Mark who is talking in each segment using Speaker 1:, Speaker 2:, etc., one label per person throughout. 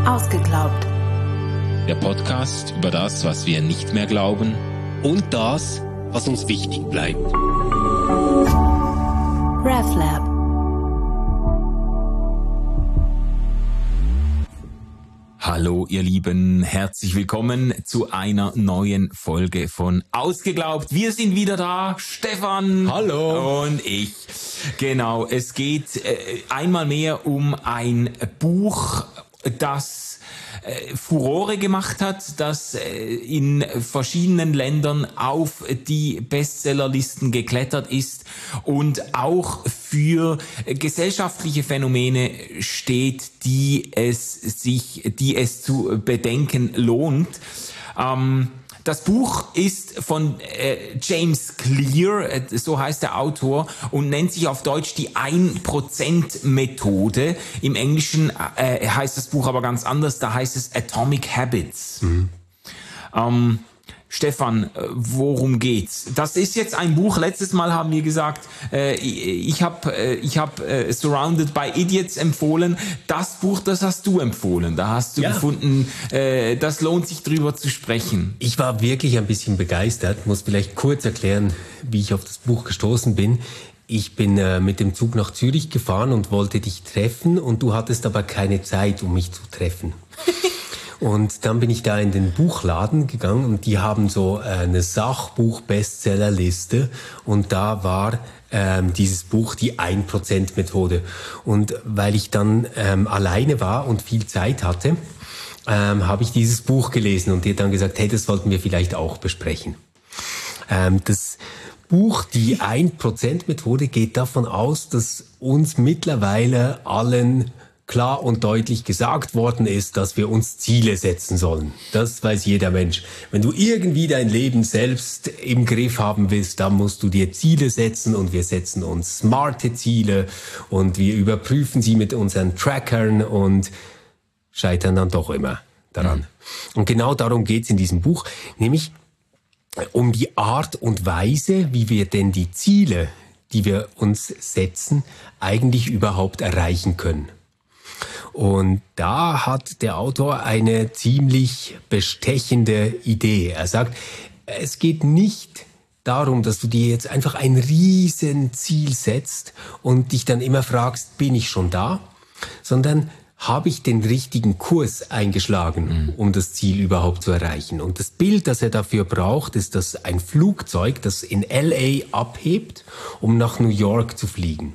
Speaker 1: Ausgeglaubt.
Speaker 2: Der Podcast über das, was wir nicht mehr glauben
Speaker 3: und das, was uns wichtig bleibt.
Speaker 1: RefLab.
Speaker 2: Hallo ihr Lieben, herzlich willkommen zu einer neuen Folge von Ausgeglaubt. Wir sind wieder da, Stefan.
Speaker 3: Hallo.
Speaker 2: Und ich. Genau, es geht einmal mehr um ein Buch, das Furore gemacht hat, das in verschiedenen Ländern auf die Bestsellerlisten geklettert ist und auch für gesellschaftliche Phänomene steht, die es zu bedenken lohnt. Das Buch ist von James Clear, so heißt der Autor, und nennt sich auf Deutsch die 1%-Methode. Im Englischen heißt das Buch aber ganz anders, da heißt es Atomic Habits. Stefan, worum geht's? Das ist jetzt ein Buch, letztes Mal haben wir gesagt, ich hab Surrounded by Idiots empfohlen. Das Buch, das hast du empfohlen. Da hast du gefunden, das lohnt sich drüber zu sprechen.
Speaker 3: Ich war wirklich ein bisschen begeistert, muss vielleicht kurz erklären, wie ich auf das Buch gestoßen bin. Ich bin mit dem Zug nach Zürich gefahren und wollte dich treffen und du hattest aber keine Zeit, um mich zu treffen. Und dann bin ich da in den Buchladen gegangen und die haben so eine Sachbuch-Bestsellerliste und da war dieses Buch die 1%-Methode. Und weil ich dann alleine war und viel Zeit hatte, habe ich dieses Buch gelesen und dir dann gesagt, hey, das sollten wir vielleicht auch besprechen. Das Buch, die 1%-Methode, geht davon aus, dass uns mittlerweile allen klar und deutlich gesagt worden ist, dass wir uns Ziele setzen sollen. Das weiß jeder Mensch. Wenn du irgendwie dein Leben selbst im Griff haben willst, dann musst du dir Ziele setzen und wir setzen uns smarte Ziele und wir überprüfen sie mit unseren Trackern und scheitern dann doch immer daran. Und genau darum geht's in diesem Buch, nämlich um die Art und Weise, wie wir denn die Ziele, die wir uns setzen, eigentlich überhaupt erreichen können. Und da hat der Autor eine ziemlich bestechende Idee. Er sagt, es geht nicht darum, dass du dir jetzt einfach ein Riesenziel setzt und dich dann immer fragst, bin ich schon da? Sondern habe ich den richtigen Kurs eingeschlagen, um das Ziel überhaupt zu erreichen? Und das Bild, das er dafür braucht, ist das ein Flugzeug, das in LA abhebt, um nach New York zu fliegen.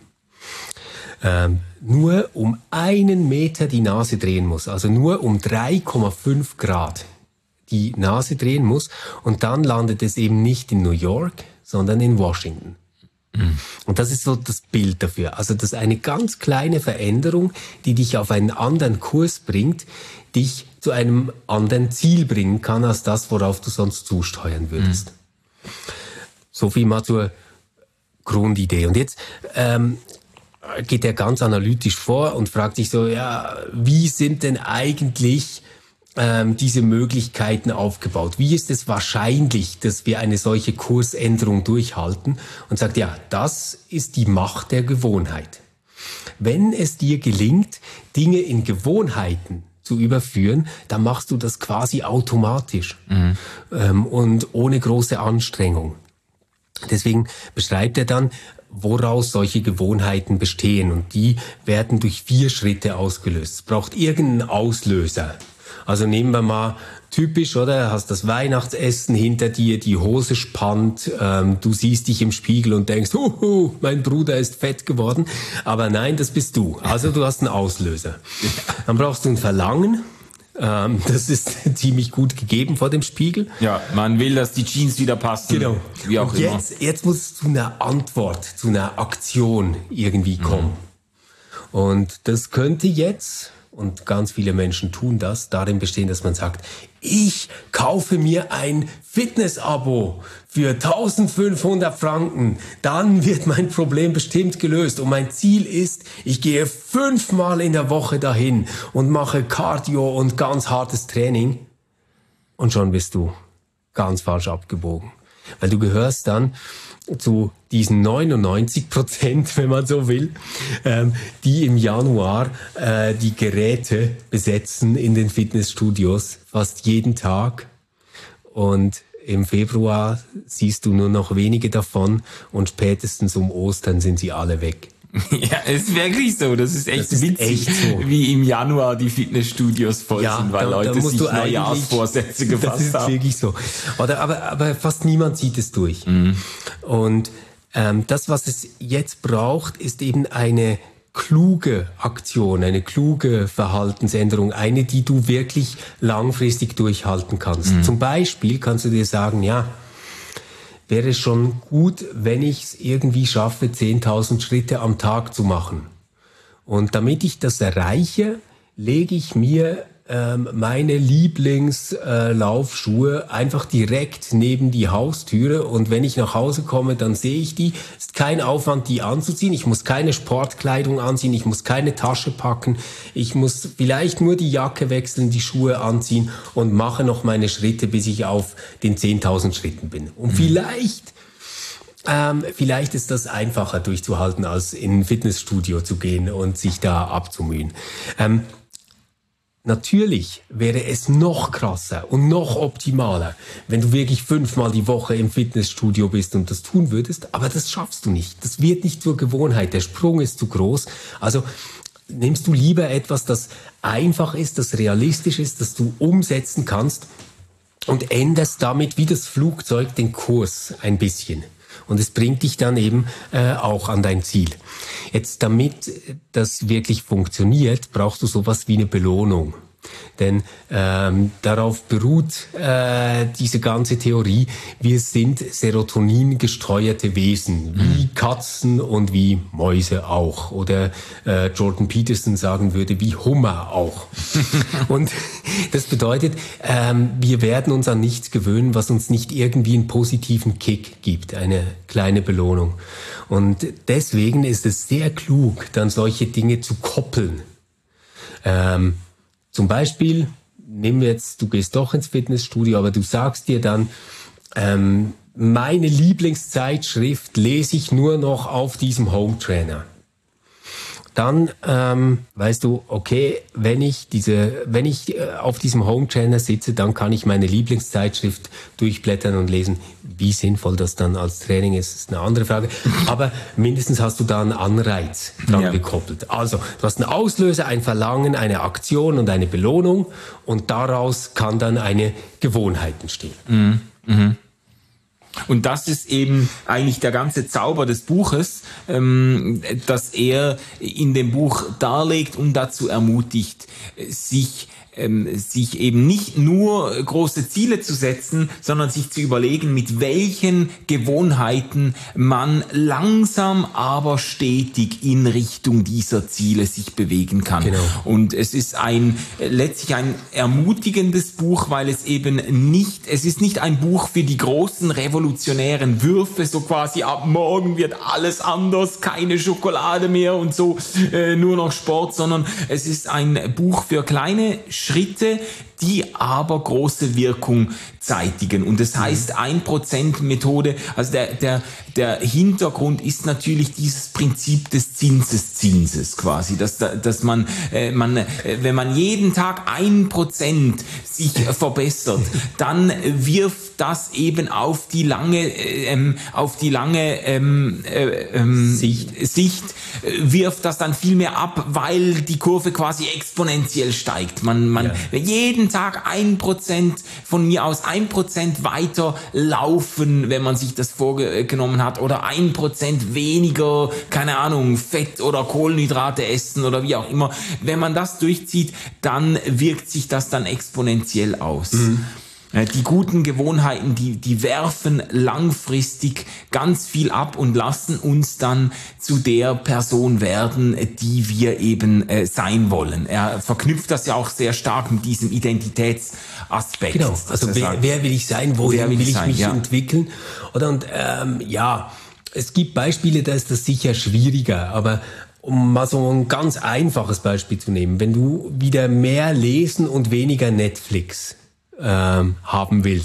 Speaker 3: Nur um 1 Meter die Nase drehen muss, also nur um 3,5 Grad die Nase drehen muss und dann landet es eben nicht in New York, sondern in Washington. Und das ist so das Bild dafür. Also das ist eine ganz kleine Veränderung, die dich auf einen anderen Kurs bringt, dich zu einem anderen Ziel bringen kann, als das, worauf du sonst zusteuern würdest. So viel mal zur Grundidee. Und jetzt geht er ganz analytisch vor und fragt sich so, ja, wie sind denn eigentlich diese Möglichkeiten aufgebaut? Wie ist es wahrscheinlich, dass wir eine solche Kursänderung durchhalten? Und sagt, ja, das ist die Macht der Gewohnheit. Wenn es dir gelingt, Dinge in Gewohnheiten zu überführen, dann machst du das quasi automatisch und ohne große Anstrengung. Deswegen beschreibt er dann, woraus solche Gewohnheiten bestehen. Und die werden durch 4 Schritte ausgelöst. Es braucht irgendeinen Auslöser. Also nehmen wir mal typisch, oder? Hast das Weihnachtsessen hinter dir, die Hose spannt, du siehst dich im Spiegel und denkst, mein Bruder ist fett geworden. Aber nein, das bist du. Also du hast einen Auslöser. Dann brauchst du ein Verlangen. Das ist ziemlich gut gegeben vor dem Spiegel.
Speaker 2: Ja, man will, dass die Jeans wieder passen.
Speaker 3: Genau.
Speaker 2: Wie auch
Speaker 3: und
Speaker 2: immer.
Speaker 3: Jetzt muss es zu einer Antwort, zu einer Aktion irgendwie kommen. Und das könnte jetzt, und ganz viele Menschen tun das, darin bestehen, dass man sagt, ich kaufe mir ein Fitness-Abo für 1500 Franken, dann wird mein Problem bestimmt gelöst. Und mein Ziel ist, ich gehe 5-mal in der Woche dahin und mache Cardio und ganz hartes Training. Und schon bist du ganz falsch abgebogen. Weil du gehörst dann zu diesen 99%, wenn man so will, die im Januar die Geräte besetzen in den Fitnessstudios fast jeden Tag. Und im Februar siehst du nur noch wenige davon und spätestens um Ostern sind sie alle weg.
Speaker 2: Ja, ist wirklich so. Das ist echt witzig,
Speaker 3: echt so.
Speaker 2: Wie im Januar die Fitnessstudios voll sind, weil Leute sich Neujahrsvorsätze gefasst haben.
Speaker 3: Das ist wirklich so. Aber fast niemand zieht es durch. Mhm. Und das, was es jetzt braucht, ist eben eine kluge Aktion, eine kluge Verhaltensänderung, eine, die du wirklich langfristig durchhalten kannst. Mhm. Zum Beispiel kannst du dir sagen, ja, wäre es schon gut, wenn ich es irgendwie schaffe, 10.000 Schritte am Tag zu machen. Und damit ich das erreiche, lege ich mir meine Lieblingslaufschuhe einfach direkt neben die Haustüre. Und wenn ich nach Hause komme, dann sehe ich die. Es ist kein Aufwand, die anzuziehen. Ich muss keine Sportkleidung anziehen. Ich muss keine Tasche packen. Ich muss vielleicht nur die Jacke wechseln, die Schuhe anziehen und mache noch meine Schritte, bis ich auf den 10.000 Schritten bin. Und vielleicht ist das einfacher durchzuhalten, als in ein Fitnessstudio zu gehen und sich da abzumühen. Natürlich wäre es noch krasser und noch optimaler, wenn du wirklich 5-mal die Woche im Fitnessstudio bist und das tun würdest, aber das schaffst du nicht. Das wird nicht zur Gewohnheit, der Sprung ist zu groß. Also nimmst du lieber etwas, das einfach ist, das realistisch ist, das du umsetzen kannst und änderst damit wie das Flugzeug den Kurs ein bisschen. Und es bringt dich dann eben auch an dein Ziel. Jetzt, damit das wirklich funktioniert, brauchst du sowas wie eine Belohnung. Denn darauf beruht diese ganze Theorie. Wir sind Serotonin-gesteuerte Wesen, wie Katzen und wie Mäuse auch. Oder Jordan Peterson sagen würde, wie Hummer auch. Und das bedeutet, wir werden uns an nichts gewöhnen, was uns nicht irgendwie einen positiven Kick gibt, eine kleine Belohnung. Und deswegen ist es sehr klug, dann solche Dinge zu koppeln. Zum Beispiel, nehmen wir jetzt, du gehst doch ins Fitnessstudio, aber du sagst dir dann, meine Lieblingszeitschrift lese ich nur noch auf diesem Home Trainer. Dann weißt du, okay, wenn ich auf diesem Home Trainer sitze, dann kann ich meine Lieblingszeitschrift durchblättern und lesen. Wie sinnvoll das dann als Training ist eine andere Frage. Aber mindestens hast du da einen Anreiz dran gekoppelt. Also, du hast einen Auslöser, ein Verlangen, eine Aktion und eine Belohnung und daraus kann dann eine Gewohnheit entstehen.
Speaker 2: Mhm. Mhm. Und das ist eben eigentlich der ganze Zauber des Buches, dass er in dem Buch darlegt und dazu ermutigt, sich eben nicht nur große Ziele zu setzen, sondern sich zu überlegen, mit welchen Gewohnheiten man langsam, aber stetig in Richtung dieser Ziele sich bewegen kann.
Speaker 3: Genau.
Speaker 2: Und es ist letztlich ein ermutigendes Buch, weil es ist nicht ein Buch für die großen revolutionären Würfe, so quasi ab morgen wird alles anders, keine Schokolade mehr und so, nur noch Sport, sondern es ist ein Buch für kleine Schritte, die aber große Wirkung zeitigen. Und das heißt 1%-Methode, also der Hintergrund ist natürlich dieses Prinzip des Zinseszinses quasi, dass man, wenn man jeden Tag 1% sich verbessert, dann wirft das eben auf die lange Sicht wirft das dann viel mehr ab, weil die Kurve quasi exponentiell steigt. Jeden Tag 1%, von mir aus 1% weiter laufen, wenn man sich das vorgenommen hat, oder 1% weniger, keine Ahnung, Fett oder Kohlenhydrate essen oder wie auch immer. Wenn man das durchzieht, dann wirkt sich das dann exponentiell aus. Mhm. Die guten Gewohnheiten, die werfen langfristig ganz viel ab und lassen uns dann zu der Person werden, die wir eben sein wollen. Er verknüpft das ja auch sehr stark mit diesem Identitätsaspekt.
Speaker 3: Genau, also wer will ich sein, wohin will ich mich entwickeln? Und es gibt Beispiele, da ist das sicher schwieriger, aber um mal so ein ganz einfaches Beispiel zu nehmen, wenn du wieder mehr lesen und weniger Netflix haben willst,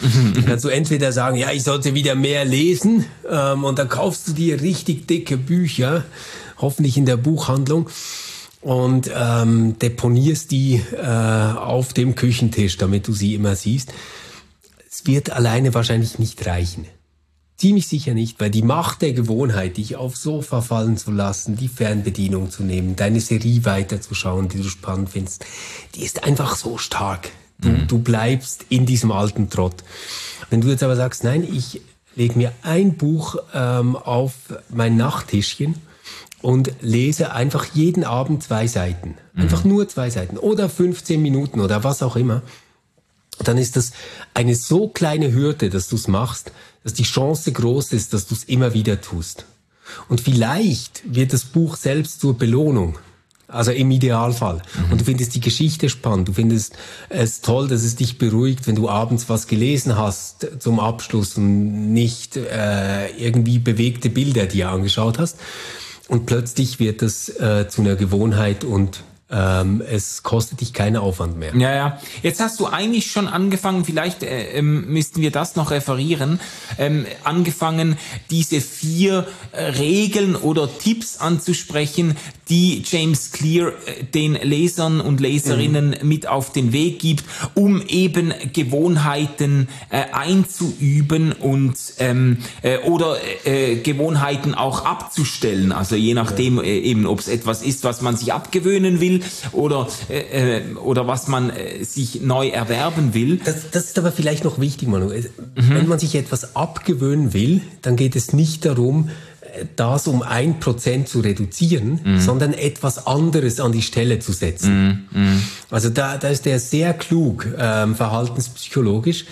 Speaker 3: Dann kannst du entweder sagen, ja, ich sollte wieder mehr lesen, und dann kaufst du dir richtig dicke Bücher, hoffentlich in der Buchhandlung, und deponierst die auf dem Küchentisch, damit du sie immer siehst. Es wird alleine wahrscheinlich nicht reichen. Ziemlich sicher nicht, weil die Macht der Gewohnheit, dich aufs Sofa fallen zu lassen, die Fernbedienung zu nehmen, deine Serie weiterzuschauen, die du spannend findest, die ist einfach so stark. Du bleibst in diesem alten Trott. Wenn du jetzt aber sagst, nein, ich lege mir ein Buch auf mein Nachttischchen und lese einfach jeden Abend 2 Seiten. Einfach nur 2 Seiten oder 15 Minuten oder was auch immer. Dann ist das eine so kleine Hürde, dass du es machst, dass die Chance groß ist, dass du es immer wieder tust. Und vielleicht wird das Buch selbst zur Belohnung. Also im Idealfall. Und du findest die Geschichte spannend. Du findest es toll, dass es dich beruhigt, wenn du abends was gelesen hast zum Abschluss und nicht irgendwie bewegte Bilder dir angeschaut hast. Und plötzlich wird das zu einer Gewohnheit und es kostet dich keinen Aufwand mehr.
Speaker 2: Ja. Jetzt hast du eigentlich schon angefangen, vielleicht müssten wir das noch referieren, angefangen, diese 4 Regeln oder Tipps anzusprechen, die James Clear den Lesern und Leserinnen mit auf den Weg gibt, um eben Gewohnheiten einzuüben und oder Gewohnheiten auch abzustellen. Also je nachdem eben, ob es etwas ist, was man sich abgewöhnen will oder was man sich neu erwerben will.
Speaker 3: Das ist aber vielleicht noch wichtig, Manu. Wenn man sich etwas abgewöhnen will, dann geht es nicht darum, das um 1% zu reduzieren, sondern etwas anderes an die Stelle zu setzen. Also da ist der sehr klug, verhaltenspsychologisch.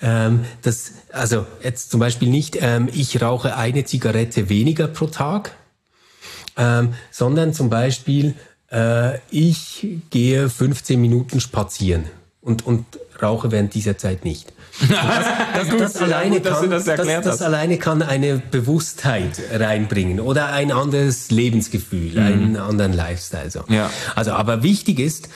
Speaker 3: Also jetzt zum Beispiel nicht, ich rauche eine Zigarette weniger pro Tag, sondern zum Beispiel, ich gehe 15 Minuten spazieren und rauche während dieser Zeit nicht. Das alleine kann eine Bewusstheit reinbringen oder ein anderes Lebensgefühl, einen anderen Lifestyle. So.
Speaker 2: Ja.
Speaker 3: Also, aber wichtig ist,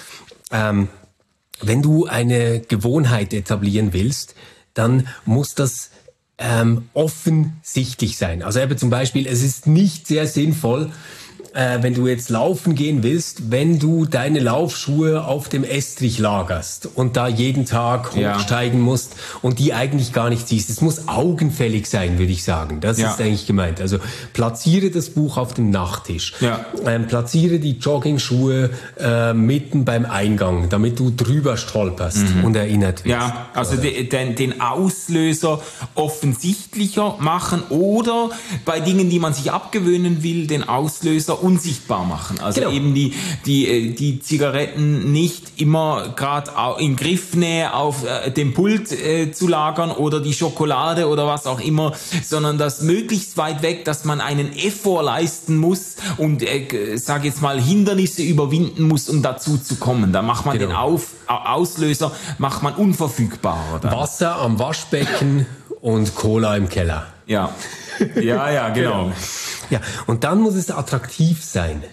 Speaker 3: wenn du eine Gewohnheit etablieren willst, dann muss das offensichtlich sein. Also eben zum Beispiel, es ist nicht sehr sinnvoll, wenn du jetzt laufen gehen willst, wenn du deine Laufschuhe auf dem Estrich lagerst und da jeden Tag hochsteigen musst und die eigentlich gar nicht siehst. Es muss augenfällig sein, würde ich sagen. Das ist eigentlich gemeint. Also platziere das Buch auf dem Nachttisch. Ja. Platziere die Joggingschuhe mitten beim Eingang, damit du drüber stolperst und erinnert wirst.
Speaker 2: Ja, also den Auslöser offensichtlicher machen oder bei Dingen, die man sich abgewöhnen will, den Auslöser unsichtbar machen. Also eben die Zigaretten nicht immer gerade in Griffnähe auf dem Pult zu lagern oder die Schokolade oder was auch immer, sondern das möglichst weit weg, dass man einen Effort leisten muss und sage jetzt mal Hindernisse überwinden muss, um dazu zu kommen. Da macht man den Auslöser macht man unverfügbarer. Dann.
Speaker 3: Wasser am Waschbecken und Cola im Keller.
Speaker 2: Ja, genau.
Speaker 3: Ja, und dann muss es attraktiv sein.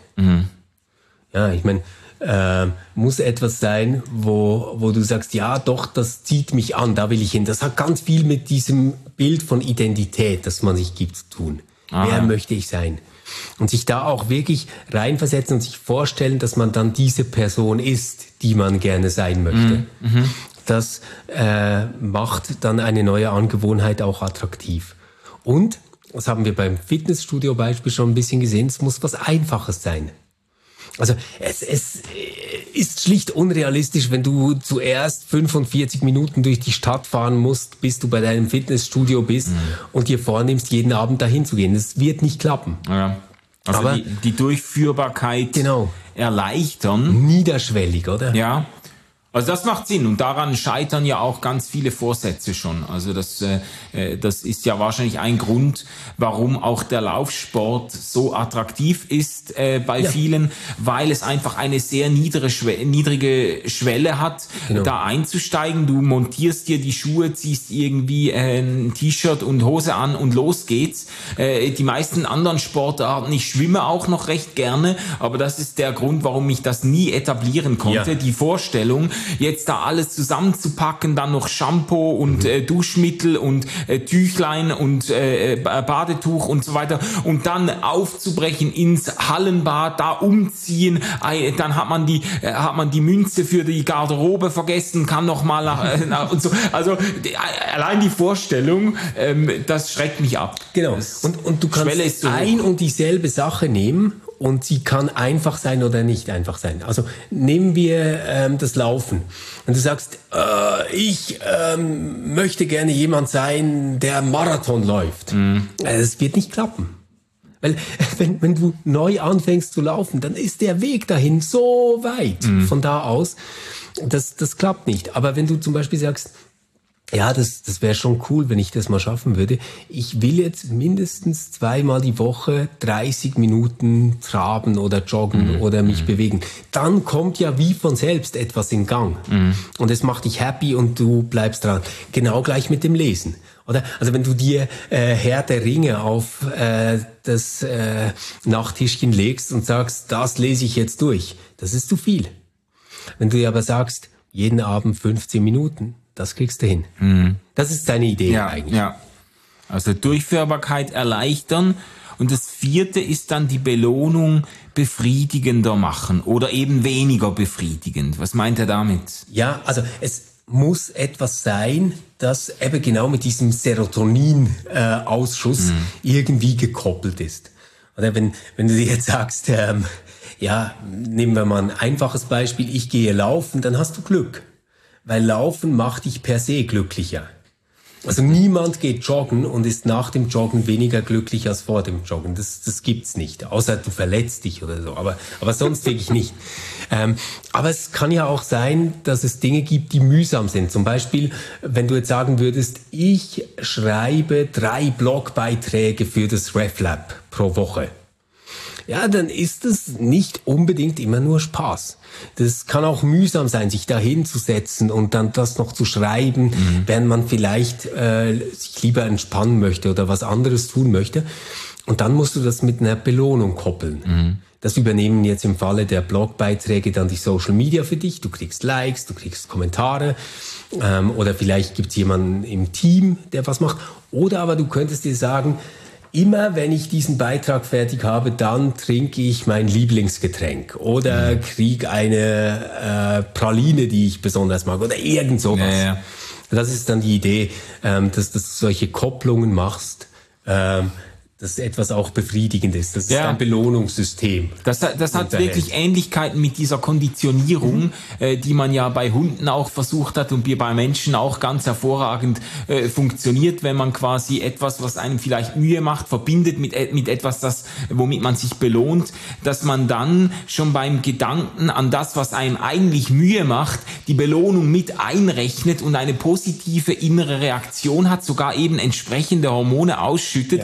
Speaker 3: Ja, ich meine, muss etwas sein, wo du sagst, ja doch, das zieht mich an, da will ich hin. Das hat ganz viel mit diesem Bild von Identität, das man sich gibt, zu tun. Wer möchte ich sein? Und sich da auch wirklich reinversetzen und sich vorstellen, dass man dann diese Person ist, die man gerne sein möchte. Das macht dann eine neue Angewohnheit auch attraktiv. Und das haben wir beim Fitnessstudio-Beispiel schon ein bisschen gesehen, es muss was Einfaches sein. Also es ist schlicht unrealistisch, wenn du zuerst 45 Minuten durch die Stadt fahren musst, bis du bei deinem Fitnessstudio bist und dir vornimmst, jeden Abend dahin zu gehen. Das wird nicht klappen.
Speaker 2: Ja. Also aber die Durchführbarkeit erleichtern.
Speaker 3: Niederschwellig, oder?
Speaker 2: Ja. Also das macht Sinn und daran scheitern ja auch ganz viele Vorsätze schon. Also das ist ja wahrscheinlich ein Grund, warum auch der Laufsport so attraktiv ist bei vielen, weil es einfach eine sehr niedrige Schwelle hat, da einzusteigen. Du montierst dir die Schuhe, ziehst irgendwie ein T-Shirt und Hose an und los geht's. Die meisten anderen Sportarten, ich schwimme auch noch recht gerne, aber das ist der Grund, warum ich das nie etablieren konnte. Ja. Die Vorstellung, jetzt da alles zusammenzupacken, dann noch Shampoo und Duschmittel und Tüchlein und Badetuch und so weiter und dann aufzubrechen ins Hallenbad, da umziehen, dann hat man die Münze für die Garderobe vergessen, kann noch mal nach und so. Also allein die Vorstellung, das schreckt mich ab.
Speaker 3: Genau. Und du kannst ein und dieselbe Sache nehmen und sie kann einfach sein oder nicht einfach sein. Also nehmen wir das Laufen. Und du sagst, ich möchte gerne jemand sein, der Marathon läuft. Das wird nicht klappen. Weil wenn du neu anfängst zu laufen, dann ist der Weg dahin so weit von da aus, das klappt nicht. Aber wenn du zum Beispiel sagst, ja, das wäre schon cool, wenn ich das mal schaffen würde. Ich will jetzt mindestens 2-mal die Woche 30 Minuten traben oder joggen oder mich bewegen. Dann kommt ja wie von selbst etwas in Gang. Und es macht dich happy und du bleibst dran. Genau gleich mit dem Lesen. Oder? Also wenn du dir Herr der Ringe auf das Nachttischchen legst und sagst, das lese ich jetzt durch, das ist zu viel. Wenn du dir aber sagst, jeden Abend 15 Minuten, das kriegst du hin. Das ist deine Idee eigentlich.
Speaker 2: Ja. Also Durchführbarkeit erleichtern. Und das 4. ist dann die Belohnung befriedigender machen oder eben weniger befriedigend. Was meint er damit?
Speaker 3: Ja, also es muss etwas sein, das eben genau mit diesem Serotonin-Ausschuss irgendwie gekoppelt ist. Oder wenn du dir jetzt sagst, nehmen wir mal ein einfaches Beispiel, ich gehe laufen, dann hast du Glück. Weil Laufen macht dich per se glücklicher. Also niemand geht joggen und ist nach dem Joggen weniger glücklich als vor dem Joggen. Das gibt's nicht. Außer du verletzt dich oder so. Aber sonst wirklich nicht. Aber es kann ja auch sein, dass es Dinge gibt, die mühsam sind. Zum Beispiel, wenn du jetzt sagen würdest, ich schreibe 3 Blogbeiträge für das RefLab pro Woche. Ja, dann ist es nicht unbedingt immer nur Spaß. Das kann auch mühsam sein, sich da hinzusetzen und dann das noch zu schreiben, während man vielleicht sich lieber entspannen möchte oder was anderes tun möchte. Und dann musst du das mit einer Belohnung koppeln. Das übernehmen jetzt im Falle der Blogbeiträge dann die Social Media für dich. Du kriegst Likes, du kriegst Kommentare oder vielleicht gibt's jemanden im Team, der was macht. Oder aber du könntest dir sagen, immer wenn ich diesen Beitrag fertig habe, dann trinke ich mein Lieblingsgetränk oder kriege eine Praline, die ich besonders mag oder irgend sowas. Ja. Das ist dann die Idee, dass du solche Kopplungen machst, dass etwas auch befriedigend ist. Das ist ein Belohnungssystem.
Speaker 2: Das hat wirklich Ähnlichkeiten mit dieser Konditionierung, die man ja bei Hunden auch versucht hat und bei Menschen auch ganz hervorragend funktioniert, wenn man quasi etwas, was einem vielleicht Mühe macht, verbindet mit etwas, womit man sich belohnt, dass man dann schon beim Gedanken an das, was einem eigentlich Mühe macht, die Belohnung mit einrechnet und eine positive innere Reaktion hat, sogar eben entsprechende Hormone ausschüttet,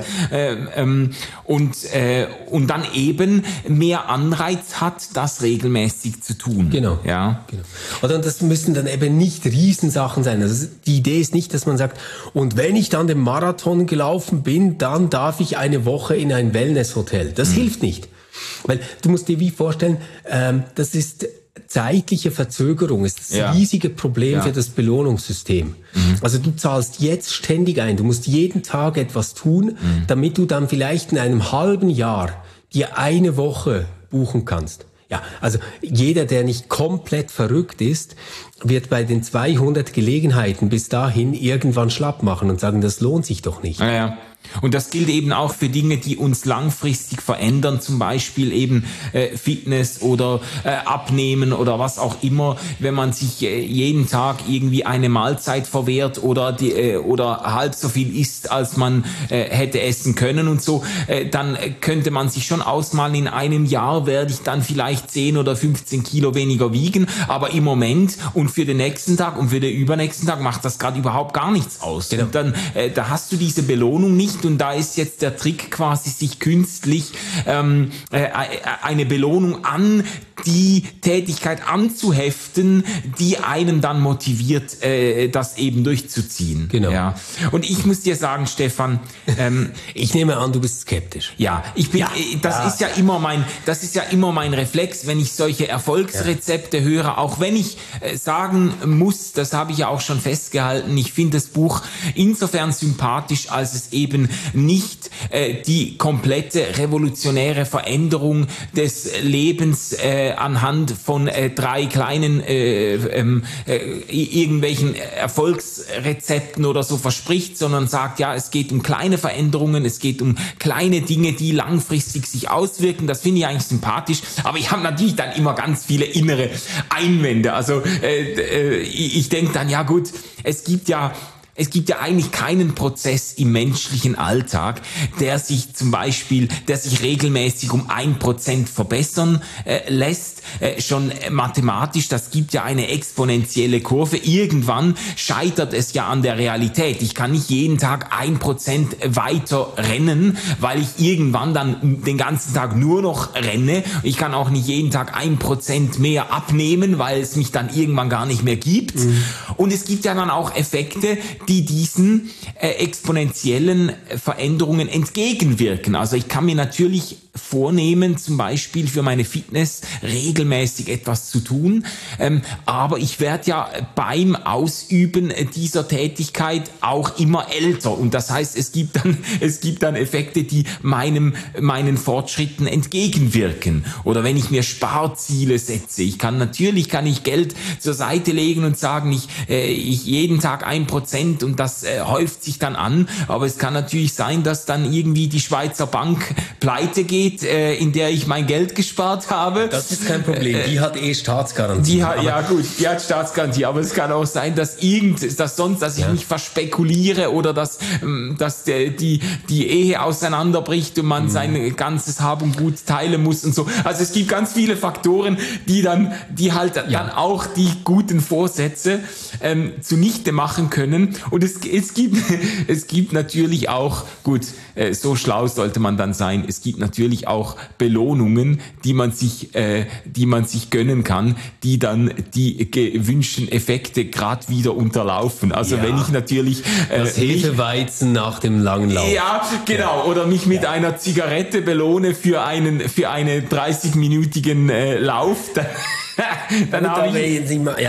Speaker 2: und dann eben mehr Anreiz hat, das regelmäßig zu tun.
Speaker 3: Genau.
Speaker 2: Ja.
Speaker 3: Genau. Oder das müssen dann eben nicht Riesensachen sein. Also die Idee ist nicht, dass man sagt, und wenn ich dann den Marathon gelaufen bin, dann darf ich eine Woche in ein Wellnesshotel. Das hilft nicht. Weil du musst dir wie vorstellen, das ist zeitliche Verzögerung ist das riesige Problem für das Belohnungssystem. Also du zahlst jetzt ständig ein, du musst jeden Tag etwas tun, damit du dann vielleicht in einem halben Jahr dir eine Woche buchen kannst. Ja, also jeder, der nicht komplett verrückt ist, wird bei den 200 Gelegenheiten bis dahin irgendwann schlapp machen und sagen, das lohnt sich doch nicht.
Speaker 2: Ja. Und das gilt eben auch für Dinge, die uns langfristig verändern, zum Beispiel eben Fitness oder Abnehmen oder was auch immer. Wenn man sich jeden Tag irgendwie eine Mahlzeit verwehrt oder halb so viel isst, als man hätte essen können und so, dann könnte man sich schon ausmalen, in einem Jahr werde ich dann vielleicht 10 oder 15 Kilo weniger wiegen, aber im Moment und für den nächsten Tag und für den übernächsten Tag macht das gerade überhaupt gar nichts aus. Genau. Und dann da hast du diese Belohnung nicht. Und da ist jetzt der Trick quasi, sich künstlich eine Belohnung an die Tätigkeit anzuheften, die einen dann motiviert, das eben durchzuziehen.
Speaker 3: Genau.
Speaker 2: Ja. Und ich muss dir sagen, Stefan,
Speaker 3: ich nehme an, du bist skeptisch.
Speaker 2: Ja, ich bin, das ist ja immer mein Reflex, wenn ich solche Erfolgsrezepte höre, auch wenn ich sagen muss, das habe ich ja auch schon festgehalten, ich finde das Buch insofern sympathisch, als es eben nicht die komplette revolutionäre Veränderung des Lebens anhand von 3 kleinen irgendwelchen Erfolgsrezepten oder so verspricht, sondern sagt, ja, es geht um kleine Veränderungen, es geht um kleine Dinge, die langfristig sich auswirken. Das finde ich eigentlich sympathisch, aber ich habe natürlich dann immer ganz viele innere Einwände. Also ich denke dann, ja gut, es gibt ja eigentlich keinen Prozess im menschlichen Alltag, der sich regelmäßig um 1% verbessern lässt. Schon mathematisch, das gibt ja eine exponentielle Kurve. Irgendwann scheitert es ja an der Realität. Ich kann nicht jeden Tag 1% weiter rennen, weil ich irgendwann dann den ganzen Tag nur noch renne. Ich kann auch nicht jeden Tag 1% mehr abnehmen, weil es mich dann irgendwann gar nicht mehr gibt. Und es gibt ja dann auch Effekte, die diesen exponentiellen Veränderungen entgegenwirken. Also ich kann mir natürlich vornehmen, zum Beispiel für meine Fitness regelmäßig etwas zu tun, aber ich werde ja beim Ausüben dieser Tätigkeit auch immer älter und das heißt, es gibt dann Effekte, die meinen Fortschritten entgegenwirken. Oder wenn ich mir Sparziele setze, kann ich Geld zur Seite legen und sagen, ich jeden Tag 1% und das häuft sich dann an, aber es kann natürlich sein, dass dann irgendwie die Schweizer Bank pleite geht, in der ich mein Geld gespart habe.
Speaker 3: Das ist kein Problem, die hat Staatsgarantie.
Speaker 2: Die hat Staatsgarantie, aber es kann auch sein, dass ich mich verspekuliere oder dass die Ehe auseinanderbricht und man sein ganzes Hab und Gut teilen muss und so. Also es gibt ganz viele Faktoren, die dann auch die guten Vorsätze zunichte machen können. Und es gibt natürlich auch, so schlau sollte man dann sein, es gibt natürlich auch Belohnungen, die man sich gönnen kann, die dann die gewünschten Effekte gerade wieder unterlaufen. Also wenn ich natürlich
Speaker 3: das Hefeweizen nach dem langen Lauf.
Speaker 2: Ja, genau. Oder mich mit einer Zigarette belohne für einen 30-minütigen Lauf. Dann habe ich...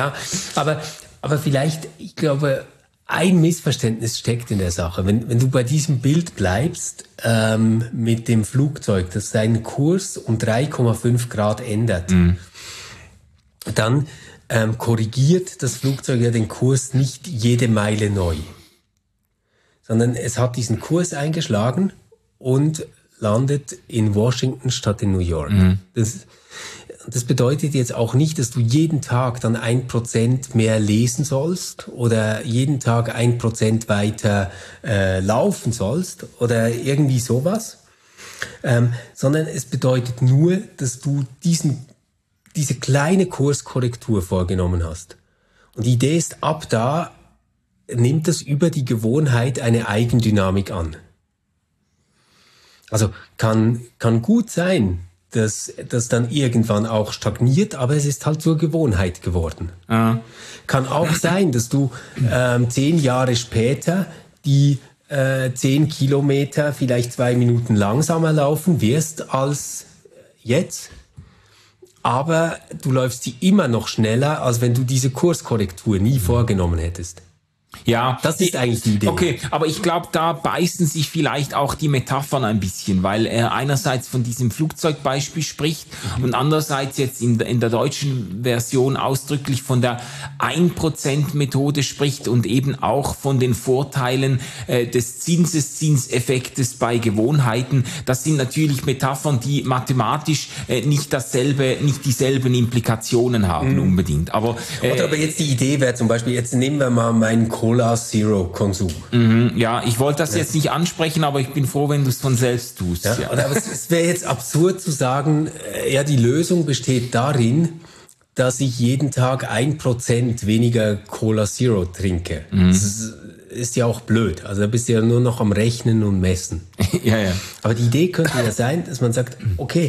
Speaker 3: Aber vielleicht, ich glaube, ein Missverständnis steckt in der Sache. Wenn du bei diesem Bild bleibst, mit dem Flugzeug, das seinen Kurs um 3,5 Grad ändert, dann korrigiert das Flugzeug ja den Kurs nicht jede Meile neu, sondern es hat diesen Kurs eingeschlagen und landet in Washington statt in New York. Das bedeutet jetzt auch nicht, dass du jeden Tag dann 1% mehr lesen sollst oder jeden Tag 1% weiter laufen sollst oder irgendwie sowas, sondern es bedeutet nur, dass du diese kleine Kurskorrektur vorgenommen hast. Und die Idee ist, ab da nimmt das über die Gewohnheit eine Eigendynamik an. Also kann gut sein, dass das dann irgendwann auch stagniert, aber es ist halt zur Gewohnheit geworden. Kann auch sein, dass du 10 Jahre später die 10 Kilometer vielleicht 2 Minuten langsamer laufen wirst als jetzt, aber du läufst sie immer noch schneller, als wenn du diese Kurskorrektur nie vorgenommen hättest.
Speaker 2: Ja,
Speaker 3: das ist eigentlich die Idee.
Speaker 2: Okay, aber ich glaube, da beißen sich vielleicht auch die Metaphern ein bisschen, weil er einerseits von diesem Flugzeugbeispiel spricht und andererseits jetzt in der deutschen Version ausdrücklich von der 1%-Methode spricht und eben auch von den Vorteilen des Zinseszinseffektes bei Gewohnheiten. Das sind natürlich Metaphern, die mathematisch nicht dieselben Implikationen haben unbedingt. Aber
Speaker 3: jetzt die Idee wäre zum Beispiel, jetzt nehmen wir mal meinen Cola Zero Konsum.
Speaker 2: Ja, ich wollte das jetzt nicht ansprechen, aber ich bin froh, wenn du es von selbst tust.
Speaker 3: Ja. Aber es wäre jetzt absurd zu sagen, die Lösung besteht darin, dass ich jeden Tag 1% weniger Cola Zero trinke. Das ist ja auch blöd. Also da bist du ja nur noch am Rechnen und Messen.
Speaker 2: Ja.
Speaker 3: Aber die Idee könnte ja sein, dass man sagt, okay,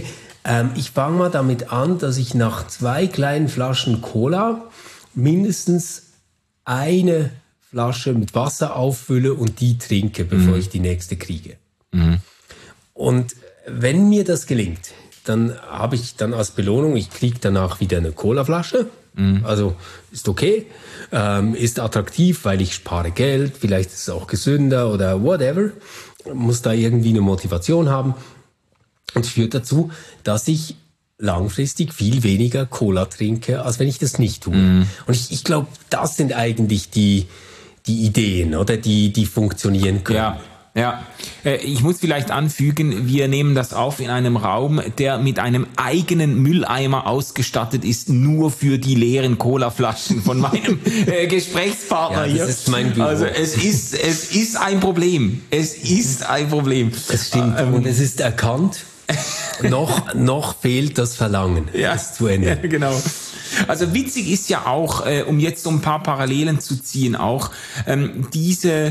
Speaker 3: Ich fange mal damit an, dass ich nach 2 kleinen Flaschen Cola mindestens eine Flasche mit Wasser auffülle und die trinke, bevor ich die nächste kriege. Und wenn mir das gelingt, dann habe ich dann als Belohnung, ich kriege danach wieder eine Colaflasche. Also ist okay, ist attraktiv, weil ich spare Geld, vielleicht ist es auch gesünder oder whatever. Muss da irgendwie eine Motivation haben. Und führt dazu, dass ich langfristig viel weniger Cola trinke, als wenn ich das nicht tue. Und ich glaube, das sind eigentlich die Ideen, oder die funktionieren können.
Speaker 2: Ja, ich muss vielleicht anfügen, wir nehmen das auf in einem Raum, der mit einem eigenen Mülleimer ausgestattet ist, nur für die leeren Colaflaschen von meinem Gesprächspartner hier.
Speaker 3: Das ist mein Büro.
Speaker 2: Also es ist ein Problem. Es ist ein Problem.
Speaker 3: Es stimmt. Und es ist erkannt. noch fehlt das Verlangen, es zu ändern.
Speaker 2: Ja, genau. Also witzig ist ja auch, um jetzt so ein paar Parallelen zu ziehen, auch diese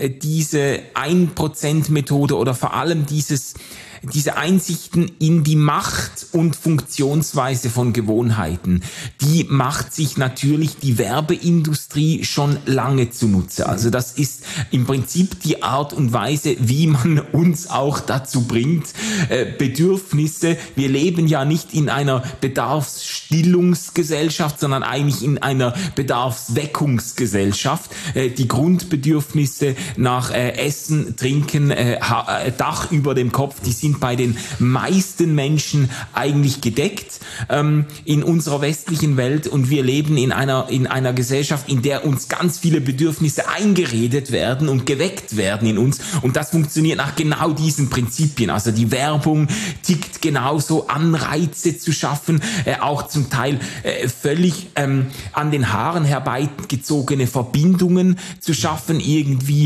Speaker 2: 1%-Methode oder vor allem diese Einsichten in die Macht und Funktionsweise von Gewohnheiten, die macht sich natürlich die Werbeindustrie schon lange zunutze. Also das ist im Prinzip die Art und Weise, wie man uns auch dazu bringt, Bedürfnisse, wir leben ja nicht in einer Bedarfsstillungsgesellschaft, sondern eigentlich in einer Bedarfsweckungsgesellschaft. Die Grundbedürfnisse nach Essen, Trinken, Dach über dem Kopf, die sind bei den meisten Menschen eigentlich gedeckt in unserer westlichen Welt, und wir leben in einer Gesellschaft, in der uns ganz viele Bedürfnisse eingeredet werden und geweckt werden in uns, und das funktioniert nach genau diesen Prinzipien. Also die Werbung tickt genauso, Anreize zu schaffen, auch zum Teil völlig an den Haaren herbeigezogene Verbindungen zu schaffen, irgendwie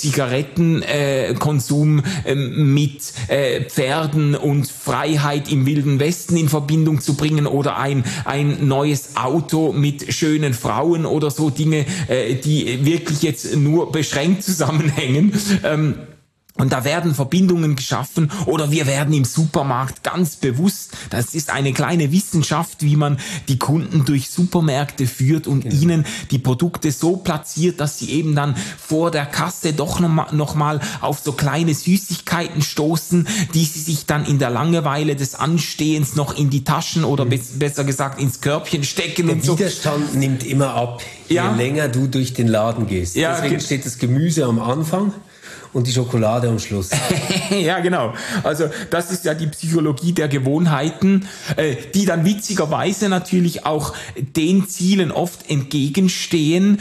Speaker 2: Zigarettenkonsum mit Pferden und Freiheit im Wilden Westen in Verbindung zu bringen, oder ein neues Auto mit schönen Frauen oder so Dinge, die wirklich jetzt nur beschränkt zusammenhängen. Und da werden Verbindungen geschaffen, oder wir werden im Supermarkt ganz bewusst, das ist eine kleine Wissenschaft, wie man die Kunden durch Supermärkte führt und ihnen die Produkte so platziert, dass sie eben dann vor der Kasse doch noch mal auf so kleine Süßigkeiten stoßen, die sie sich dann in der Langeweile des Anstehens noch in die Taschen oder besser gesagt ins Körbchen stecken.
Speaker 3: Der Widerstand nimmt immer ab, je länger du durch den Laden gehst. Deswegen steht das Gemüse am Anfang und die Schokolade am Schluss.
Speaker 2: Ja, genau. Also das ist ja die Psychologie der Gewohnheiten, die dann witzigerweise natürlich auch den Zielen oft entgegenstehen,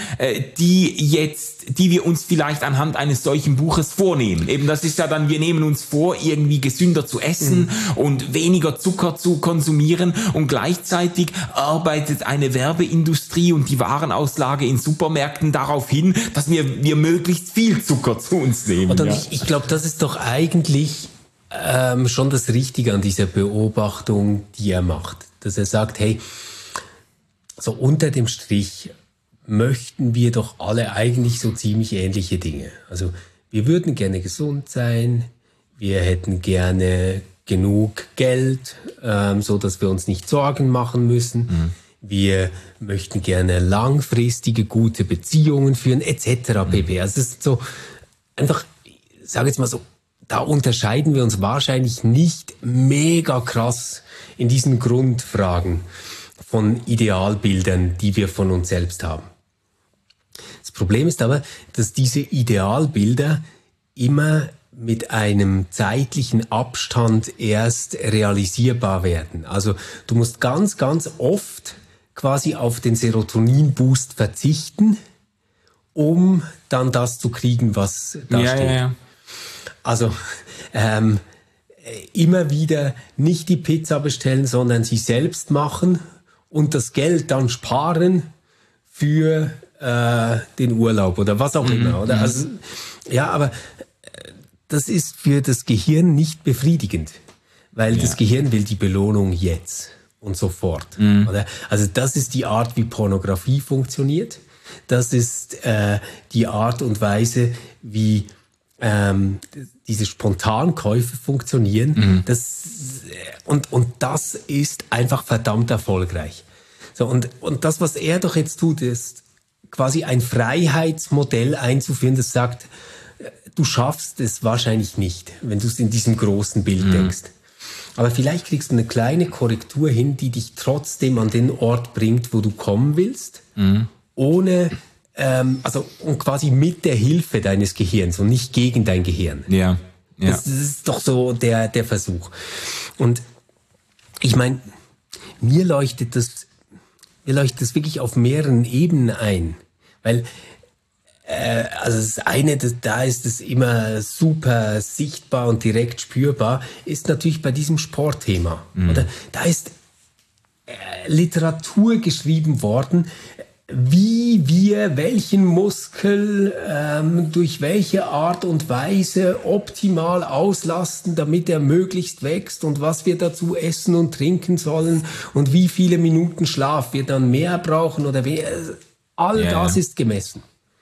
Speaker 2: die wir uns vielleicht anhand eines solchen Buches vornehmen. Eben, das ist ja dann, wir nehmen uns vor, irgendwie gesünder zu essen und weniger Zucker zu konsumieren, und gleichzeitig arbeitet eine Werbeindustrie und die Warenauslage in Supermärkten darauf hin, dass wir möglichst viel Zucker zu uns nehmen.
Speaker 3: Und ich glaube, das ist doch eigentlich schon das Richtige an dieser Beobachtung, die er macht. Dass er sagt, hey, so unter dem Strich möchten wir doch alle eigentlich so ziemlich ähnliche Dinge. Also wir würden gerne gesund sein, wir hätten gerne genug Geld, so dass wir uns nicht Sorgen machen müssen. Wir möchten gerne langfristige gute Beziehungen führen, etc. pp. Also es ist so einfach, ich sage jetzt mal so, da unterscheiden wir uns wahrscheinlich nicht mega krass in diesen Grundfragen von Idealbildern, die wir von uns selbst haben. Das Problem ist aber, dass diese Idealbilder immer mit einem zeitlichen Abstand erst realisierbar werden. Also du musst ganz, ganz oft quasi auf den Serotonin-Boost verzichten, um dann das zu kriegen, was da steht. Ja. Also immer wieder nicht die Pizza bestellen, sondern sie selbst machen und das Geld dann sparen für den Urlaub oder was auch immer. Oder? Also, ja, aber das ist für das Gehirn nicht befriedigend, weil das Gehirn will die Belohnung jetzt und sofort. Oder? Also das ist die Art, wie Pornografie funktioniert. Das ist die Art und Weise, wie diese Spontankäufe funktionieren. Und das ist einfach verdammt erfolgreich. So, und das, was er doch jetzt tut, ist quasi ein Freiheitsmodell einzuführen, das sagt, du schaffst es wahrscheinlich nicht, wenn du es in diesem großen Bild denkst. Aber vielleicht kriegst du eine kleine Korrektur hin, die dich trotzdem an den Ort bringt, wo du kommen willst, ohne, und quasi mit der Hilfe deines Gehirns und nicht gegen dein Gehirn.
Speaker 2: Ja.
Speaker 3: Das ist doch so der Versuch. Und ich meine, mir leuchtet das wirklich auf mehreren Ebenen ein, weil das eine, da ist es immer super sichtbar und direkt spürbar, ist natürlich bei diesem Sportthema. Oder da ist Literatur geschrieben worden, wie wir welchen Muskel durch welche Art und Weise optimal auslasten, damit er möglichst wächst und was wir dazu essen und trinken sollen und wie viele Minuten Schlaf wir dann mehr brauchen oder das ist gemessen.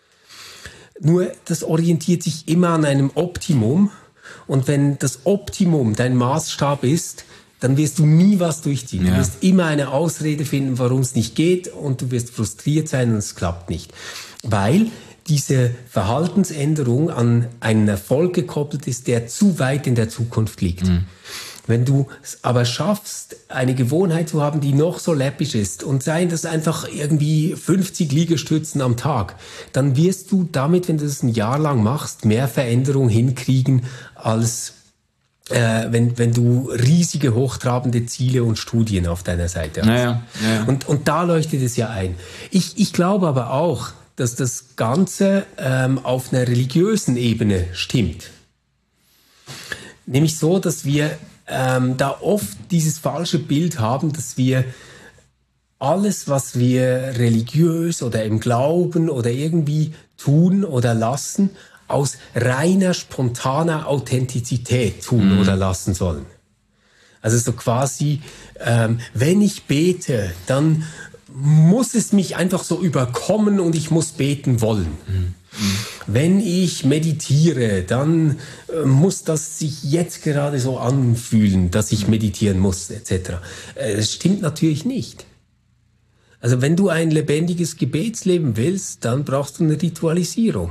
Speaker 3: Nur das orientiert sich immer an einem Optimum und wenn das Optimum dein Maßstab ist, dann wirst du nie was durchziehen. Du wirst immer eine Ausrede finden, warum es nicht geht und du wirst frustriert sein und es klappt nicht. Weil diese Verhaltensänderung an einen Erfolg gekoppelt ist, der zu weit in der Zukunft liegt. Wenn du es aber schaffst, eine Gewohnheit zu haben, die noch so läppisch ist und seien das einfach irgendwie 50 Liegestützen am Tag, dann wirst du damit, wenn du das ein Jahr lang machst, mehr Veränderung hinkriegen, als wenn du riesige, hochtrabende Ziele und Studien auf deiner Seite hast.
Speaker 2: Ja.
Speaker 3: Und da leuchtet es ja ein. Ich glaube aber auch, dass das Ganze auf einer religiösen Ebene stimmt. Nämlich so, dass wir da oft dieses falsche Bild haben, dass wir alles, was wir religiös oder im Glauben oder irgendwie tun oder lassen, aus reiner, spontaner Authentizität tun oder lassen sollen. Also so quasi, wenn ich bete, dann muss es mich einfach so überkommen und ich muss beten wollen. Wenn ich meditiere, dann muss das sich jetzt gerade so anfühlen, dass ich meditieren muss, etc. Das stimmt natürlich nicht. Also wenn du ein lebendiges Gebetsleben willst, dann brauchst du eine Ritualisierung.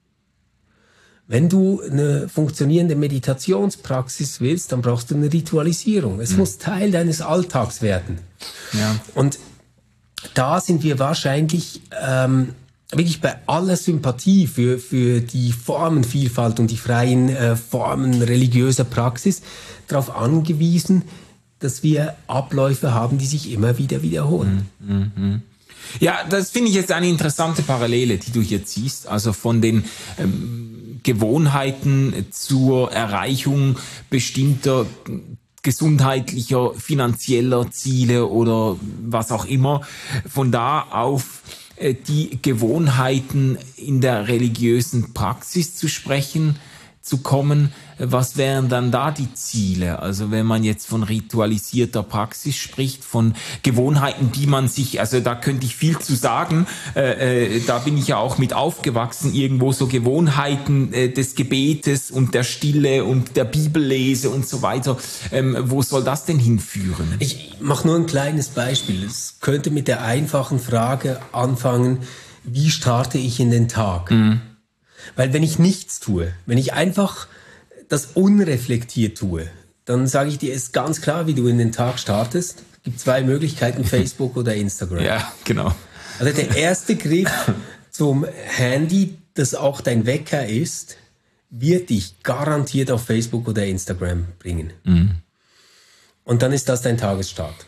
Speaker 3: Wenn du eine funktionierende Meditationspraxis willst, dann brauchst du eine Ritualisierung. Es muss Teil deines Alltags werden.
Speaker 2: Ja.
Speaker 3: Und da sind wir wahrscheinlich wirklich bei aller Sympathie für die Formenvielfalt und die freien Formen religiöser Praxis darauf angewiesen, dass wir Abläufe haben, die sich immer wieder wiederholen.
Speaker 2: Ja, das finde ich jetzt eine interessante Parallele, die du hier ziehst. Also von den Gewohnheiten zur Erreichung bestimmter gesundheitlicher, finanzieller Ziele oder was auch immer. Von da auf die Gewohnheiten in der religiösen Praxis zu kommen. Was wären dann da die Ziele? Also wenn man jetzt von ritualisierter Praxis spricht, von Gewohnheiten, die man sich, also da könnte ich viel zu sagen, da bin ich ja auch mit aufgewachsen, irgendwo so Gewohnheiten des Gebetes und der Stille und der Bibellese und so weiter. Wo soll das denn hinführen?
Speaker 3: Ich mache nur ein kleines Beispiel. Es könnte mit der einfachen Frage anfangen, wie starte ich in den Tag? Weil wenn ich nichts tue, wenn ich einfach das unreflektiert tue, dann sage ich dir, ist ganz klar, wie du in den Tag startest. Es gibt zwei Möglichkeiten, Facebook oder Instagram.
Speaker 2: Ja, genau.
Speaker 3: Also der erste Griff zum Handy, das auch dein Wecker ist, wird dich garantiert auf Facebook oder Instagram bringen. Und dann ist das dein Tagesstart.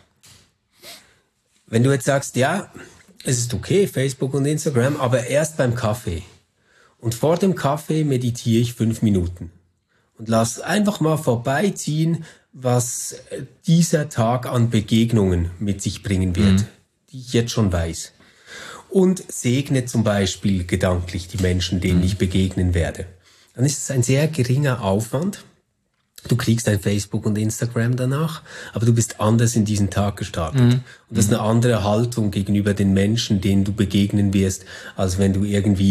Speaker 3: Wenn du jetzt sagst, ja, es ist okay, Facebook und Instagram, aber erst beim Kaffee. Und vor dem Kaffee meditiere ich 5 Minuten. Und lass einfach mal vorbeiziehen, was dieser Tag an Begegnungen mit sich bringen wird, die ich jetzt schon weiß. Und segne zum Beispiel gedanklich die Menschen, denen ich begegnen werde. Dann ist es ein sehr geringer Aufwand. Du kriegst ein Facebook und Instagram danach, aber du bist anders in diesen Tag gestartet. Und das ist eine andere Haltung gegenüber den Menschen, denen du begegnen wirst, als wenn du irgendwie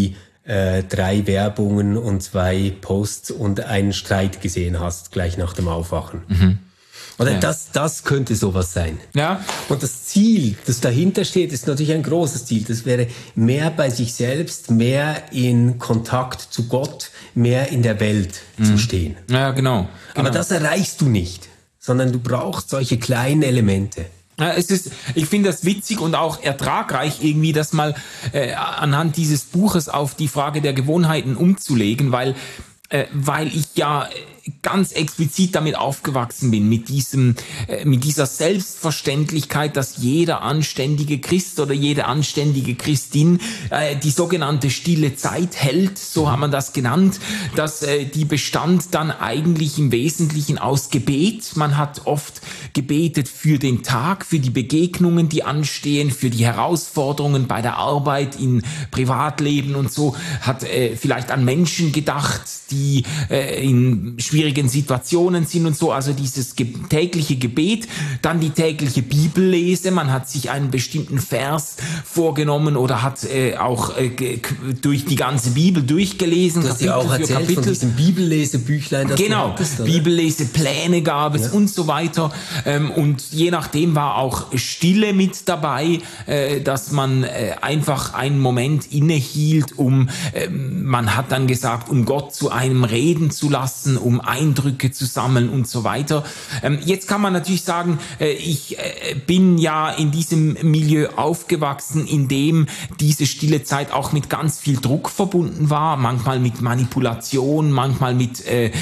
Speaker 3: 3 Werbungen und 2 Posts und einen Streit gesehen hast, gleich nach dem Aufwachen. Mhm. Oder das könnte sowas sein.
Speaker 2: Ja.
Speaker 3: Und das Ziel, das dahinter steht, ist natürlich ein großes Ziel. Das wäre mehr bei sich selbst, mehr in Kontakt zu Gott, mehr in der Welt zu stehen.
Speaker 2: Ja, genau.
Speaker 3: Aber das erreichst du nicht, sondern du brauchst solche kleinen Elemente.
Speaker 2: Ja, ich finde das witzig und auch ertragreich irgendwie, das mal anhand dieses Buches auf die Frage der Gewohnheiten umzulegen, weil ich ja ganz explizit damit aufgewachsen bin, mit dieser Selbstverständlichkeit, dass jeder anständige Christ oder jede anständige Christin die sogenannte stille Zeit hält, so haben wir das genannt, dass die bestand dann eigentlich im Wesentlichen aus Gebet. Man hat oft gebetet für den Tag, für die Begegnungen, die anstehen, für die Herausforderungen bei der Arbeit, im Privatleben und so, hat vielleicht an Menschen gedacht, die in schwierigen Situationen sind und so, also dieses tägliche Gebet, dann die tägliche Bibellese, man hat sich einen bestimmten Vers vorgenommen oder hat auch durch die ganze Bibel durchgelesen.
Speaker 3: Du hast ja auch erzählt von diesem Bibellesebüchlein, das
Speaker 2: genau,
Speaker 3: du hattest, oder?
Speaker 2: Bibellesepläne gab es und so weiter, und je nachdem war auch Stille mit dabei, dass man einfach einen Moment innehielt, man hat dann gesagt, um Gott zu einem reden zu lassen, um Eindrücke zu sammeln und so weiter. Jetzt kann man natürlich sagen, ich bin ja in diesem Milieu aufgewachsen, in dem diese stille Zeit auch mit ganz viel Druck verbunden war, manchmal mit Manipulation, manchmal mit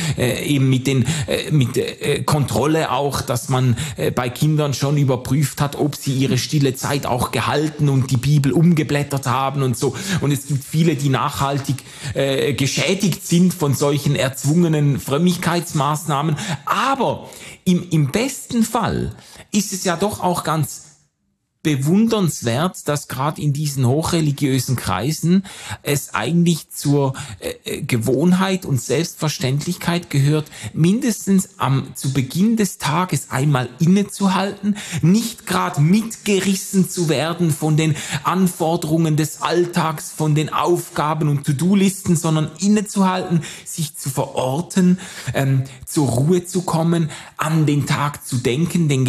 Speaker 2: Kontrolle auch, dass man bei Kindern schon überprüft hat, ob sie ihre stille Zeit auch gehalten und die Bibel umgeblättert haben und so. Und es gibt viele, die nachhaltig geschädigt sind von solchen erzwungenen Frömmigkeitsmaßnahmen. Aber im besten Fall ist es ja doch auch ganz bewundernswert, dass gerade in diesen hochreligiösen Kreisen es eigentlich zur Gewohnheit und Selbstverständlichkeit gehört, mindestens zu Beginn des Tages einmal innezuhalten, nicht gerade mitgerissen zu werden von den Anforderungen des Alltags, von den Aufgaben und To-Do-Listen, sondern innezuhalten, sich zu verorten, zur Ruhe zu kommen, an den Tag zu denken, den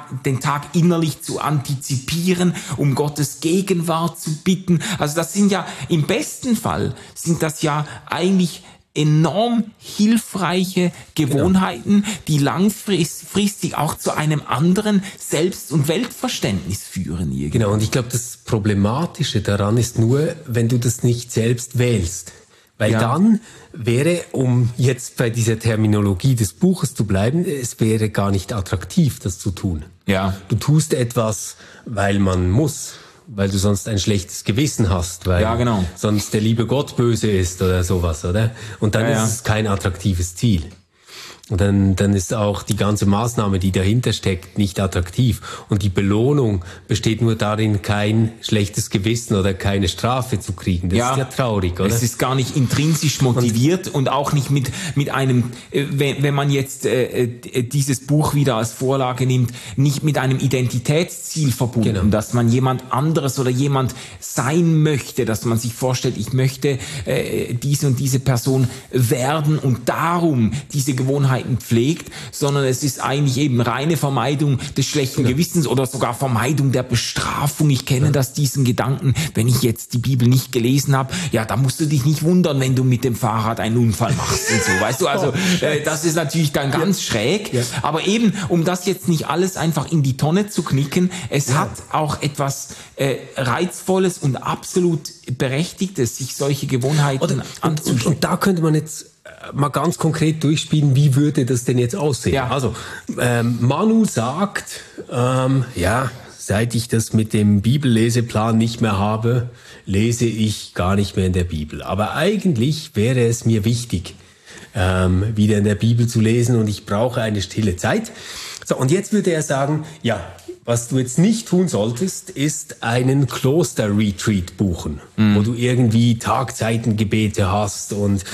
Speaker 2: Tag innerlich zu antizipieren, um Gottes Gegenwart zu bitten. Also das sind ja, im besten Fall sind das ja eigentlich enorm hilfreiche Gewohnheiten, die langfristig auch zu einem anderen Selbst- und Weltverständnis führen. Irgendwie.
Speaker 3: Genau, und ich glaube, das Problematische daran ist nur, wenn du das nicht selbst wählst. Weil dann wäre, um jetzt bei dieser Terminologie des Buches zu bleiben, es wäre gar nicht attraktiv, das zu tun.
Speaker 2: Ja.
Speaker 3: Du tust etwas, weil man muss, weil du sonst ein schlechtes Gewissen hast, weil sonst der liebe Gott böse ist oder sowas, oder? Und dann ist es kein attraktives Ziel. Und dann ist auch die ganze Maßnahme, die dahinter steckt, nicht attraktiv. Und die Belohnung besteht nur darin, kein schlechtes Gewissen oder keine Strafe zu kriegen. Das ist ja traurig, oder?
Speaker 2: Es ist gar nicht intrinsisch motiviert und auch nicht mit einem, wenn man jetzt dieses Buch wieder als Vorlage nimmt, nicht mit einem Identitätsziel verbunden, dass man jemand anderes oder jemand sein möchte, dass man sich vorstellt, ich möchte diese und diese Person werden und darum diese Gewohnheiten pflegt, sondern es ist eigentlich eben reine Vermeidung des schlechten Gewissens oder sogar Vermeidung der Bestrafung. Ich kenne diesen Gedanken, wenn ich jetzt die Bibel nicht gelesen habe, ja, da musst du dich nicht wundern, wenn du mit dem Fahrrad einen Unfall machst und so, weißt du, also das ist natürlich dann ganz schräg, aber eben, um das jetzt nicht alles einfach in die Tonne zu knicken, es hat auch etwas Reizvolles und absolut Berechtigtes, sich solche Gewohnheiten anzuschauen.
Speaker 3: Und da könnte man jetzt mal ganz konkret durchspielen, wie würde das denn jetzt aussehen?
Speaker 2: Ja.
Speaker 3: Also, Manu sagt, seit ich das mit dem Bibelleseplan nicht mehr habe, lese ich gar nicht mehr in der Bibel. Aber eigentlich wäre es mir wichtig, wieder in der Bibel zu lesen und ich brauche eine stille Zeit. So, und jetzt würde er sagen, was du jetzt nicht tun solltest, ist einen Kloster-Retreat buchen, wo du irgendwie Tagzeitengebete hast und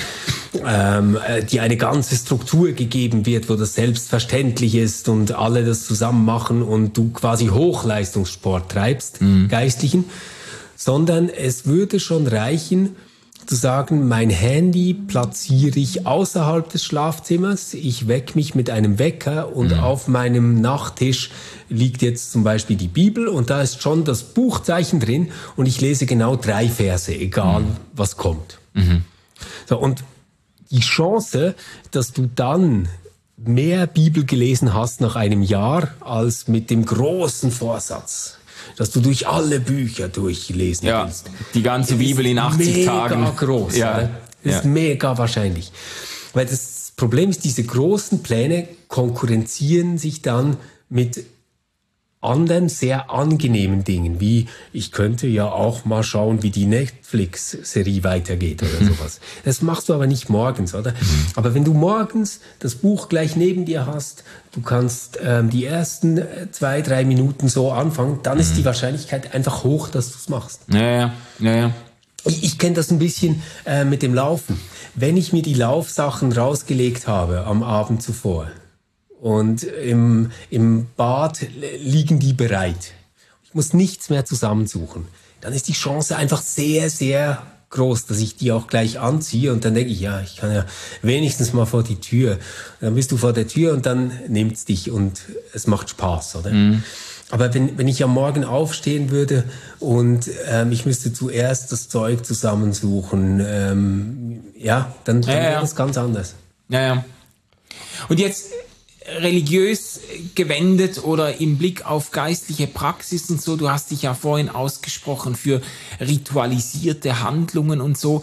Speaker 3: dir eine ganze Struktur gegeben wird, wo das selbstverständlich ist und alle das zusammen machen und du quasi Hochleistungssport treibst, geistlichen, sondern es würde schon reichen, zu sagen, mein Handy platziere ich außerhalb des Schlafzimmers, ich wecke mich mit einem Wecker und auf meinem Nachttisch liegt jetzt zum Beispiel die Bibel und da ist schon das Buchzeichen drin und ich lese genau 3 Verse, egal was kommt. So, und die Chance, dass du dann mehr Bibel gelesen hast nach einem Jahr als mit dem großen Vorsatz, dass du durch alle Bücher durchlesen willst.
Speaker 2: Die ganze Bibel in 80 Tagen.
Speaker 3: Mega groß.
Speaker 2: Ja.
Speaker 3: Das ist mega wahrscheinlich. Weil das Problem ist, diese großen Pläne konkurrenzieren sich dann mit anderen sehr angenehmen Dingen, wie ich könnte ja auch mal schauen, wie die Netflix-Serie weitergeht oder sowas. Das machst du aber nicht morgens, oder? Aber wenn du morgens das Buch gleich neben dir hast, du kannst die ersten 2-3 Minuten so anfangen, dann ist die Wahrscheinlichkeit einfach hoch, dass du es machst.
Speaker 2: Ja.
Speaker 3: Ich kenne das ein bisschen mit dem Laufen. Wenn ich mir die Laufsachen rausgelegt habe am Abend zuvor, und im Bad liegen die bereit. Ich muss nichts mehr zusammensuchen. Dann ist die Chance einfach sehr, sehr groß, dass ich die auch gleich anziehe. Und dann denke ich, ja, ich kann ja wenigstens mal vor die Tür. Dann bist du vor der Tür und dann nimmt's dich und es macht Spaß, oder? Aber wenn ich am Morgen aufstehen würde und ich müsste zuerst das Zeug zusammensuchen, dann wäre das ganz anders.
Speaker 2: Ja. Und jetzt religiös gewendet oder im Blick auf geistliche Praxis und so, du hast dich ja vorhin ausgesprochen für ritualisierte Handlungen und so.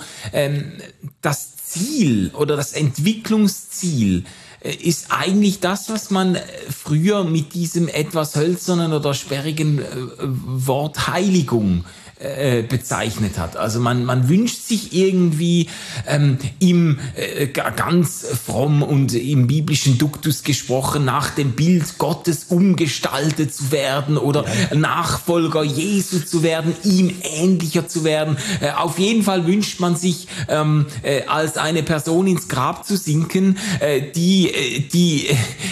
Speaker 2: Das Ziel oder das Entwicklungsziel ist eigentlich das, was man früher mit diesem etwas hölzernen oder sperrigen Wort Heiligung bezeichnet hat. Also man wünscht sich irgendwie ganz fromm und im biblischen Duktus gesprochen nach dem Bild Gottes umgestaltet zu werden oder Nachfolger Jesu zu werden, ihm ähnlicher zu werden. Auf jeden Fall wünscht man sich als eine Person ins Grab zu sinken, die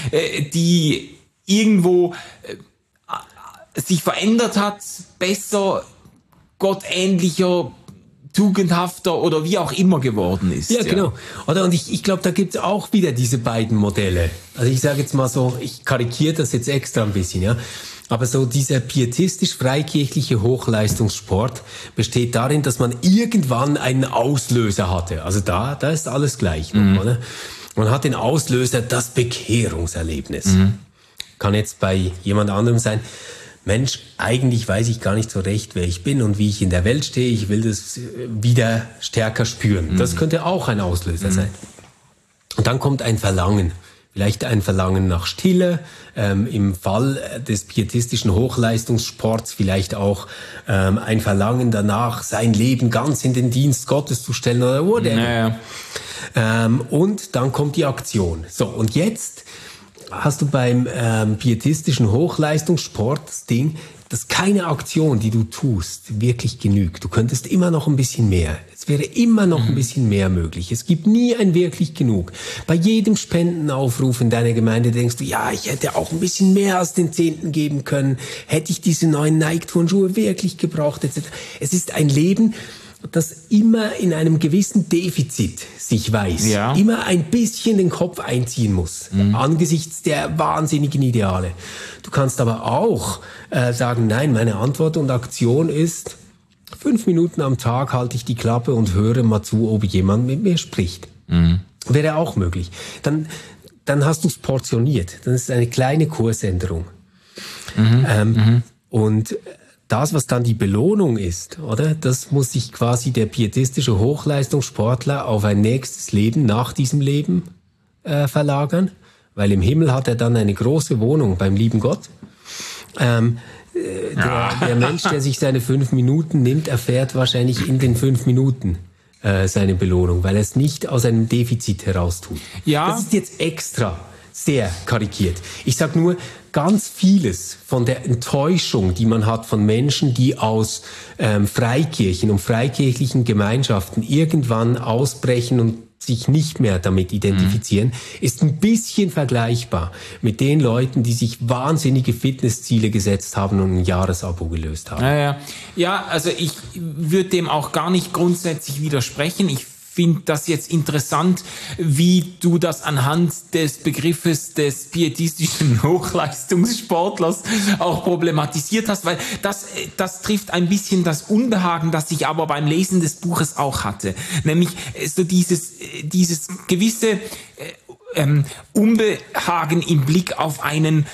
Speaker 2: irgendwo sich verändert hat, besser, gottähnlicher, tugendhafter oder wie auch immer geworden ist.
Speaker 3: Ja, genau. Oder? Und ich glaube, da gibt es auch wieder diese beiden Modelle. Also ich sage jetzt mal so, ich karikiere das jetzt extra ein bisschen, ja. Aber so dieser pietistisch-freikirchliche Hochleistungssport besteht darin, dass man irgendwann einen Auslöser hatte. Also da ist alles gleich noch, oder? Man hat den Auslöser, das Bekehrungserlebnis. Kann jetzt bei jemand anderem sein, Mensch, eigentlich weiß ich gar nicht so recht, wer ich bin und wie ich in der Welt stehe. Ich will das wieder stärker spüren. Das könnte auch ein Auslöser sein. Und dann kommt ein Verlangen. Vielleicht ein Verlangen nach Stille, im Fall des pietistischen Hochleistungssports vielleicht auch ein Verlangen danach, sein Leben ganz in den Dienst Gottes zu stellen oder whatever. Und dann kommt die Aktion. So, und jetzt hast du beim pietistischen Hochleistungssport das Ding, dass keine Aktion, die du tust, wirklich genügt. Du könntest immer noch ein bisschen mehr. Es wäre immer noch ein bisschen mehr möglich. Es gibt nie ein wirklich genug. Bei jedem Spendenaufruf in deiner Gemeinde denkst du, ja, ich hätte auch ein bisschen mehr als den 10. geben können. Hätte ich diese neuen Nike-Turnschuhe wirklich gebraucht, etc. Es ist ein Leben, das immer in einem gewissen Defizit sich weiß, immer ein bisschen den Kopf einziehen muss, angesichts der wahnsinnigen Ideale. Du kannst aber auch sagen, nein, meine Antwort und Aktion ist, 5 Minuten am Tag halte ich die Klappe und höre mal zu, ob jemand mit mir spricht. Wäre auch möglich. Dann hast du es portioniert. Dann ist es eine kleine Kursänderung. Und das, was dann die Belohnung ist, oder? Das muss sich quasi der pietistische Hochleistungssportler auf ein nächstes Leben nach diesem Leben verlagern, weil im Himmel hat er dann eine große Wohnung beim lieben Gott. Der Mensch, der sich seine 5 Minuten nimmt, erfährt wahrscheinlich in den 5 Minuten seine Belohnung, weil er es nicht aus einem Defizit heraus tut. Ja. Das ist jetzt extra sehr karikiert. Ich sag nur, ganz vieles von der Enttäuschung, die man hat von Menschen, die aus Freikirchen und freikirchlichen Gemeinschaften irgendwann ausbrechen und sich nicht mehr damit identifizieren, ist ein bisschen vergleichbar mit den Leuten, die sich wahnsinnige Fitnessziele gesetzt haben und ein Jahresabo gelöst haben.
Speaker 2: Ja, also ich würde dem auch gar nicht grundsätzlich widersprechen. Ich finde das jetzt interessant, wie du das anhand des Begriffes des pietistischen Hochleistungssportlers auch problematisiert hast, weil das trifft ein bisschen das Unbehagen, das ich aber beim Lesen des Buches auch hatte. Nämlich so dieses gewisse Unbehagen im Blick auf einen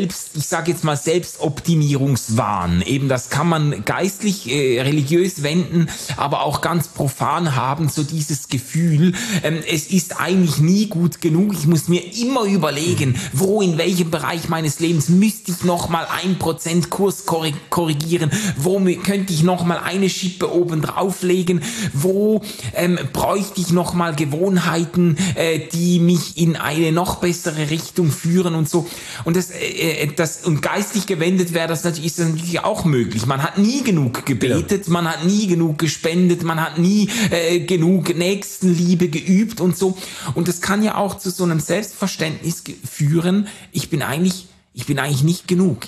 Speaker 2: Selbstoptimierungswahn. Eben, das kann man geistlich, religiös wenden, aber auch ganz profan haben, so dieses Gefühl, es ist eigentlich nie gut genug. Ich muss mir immer überlegen, in welchem Bereich meines Lebens müsste ich nochmal 1% Kurs korrigieren, wo könnte ich nochmal eine Schippe oben drauflegen, wo bräuchte ich nochmal Gewohnheiten, die mich in eine noch bessere Richtung führen und so. Und und geistlich gewendet ist das natürlich auch möglich. Man hat nie genug gebetet, man hat nie genug gespendet, man hat nie genug Nächstenliebe geübt und so. Und das kann ja auch zu so einem Selbstverständnis führen, ich bin eigentlich nicht genug.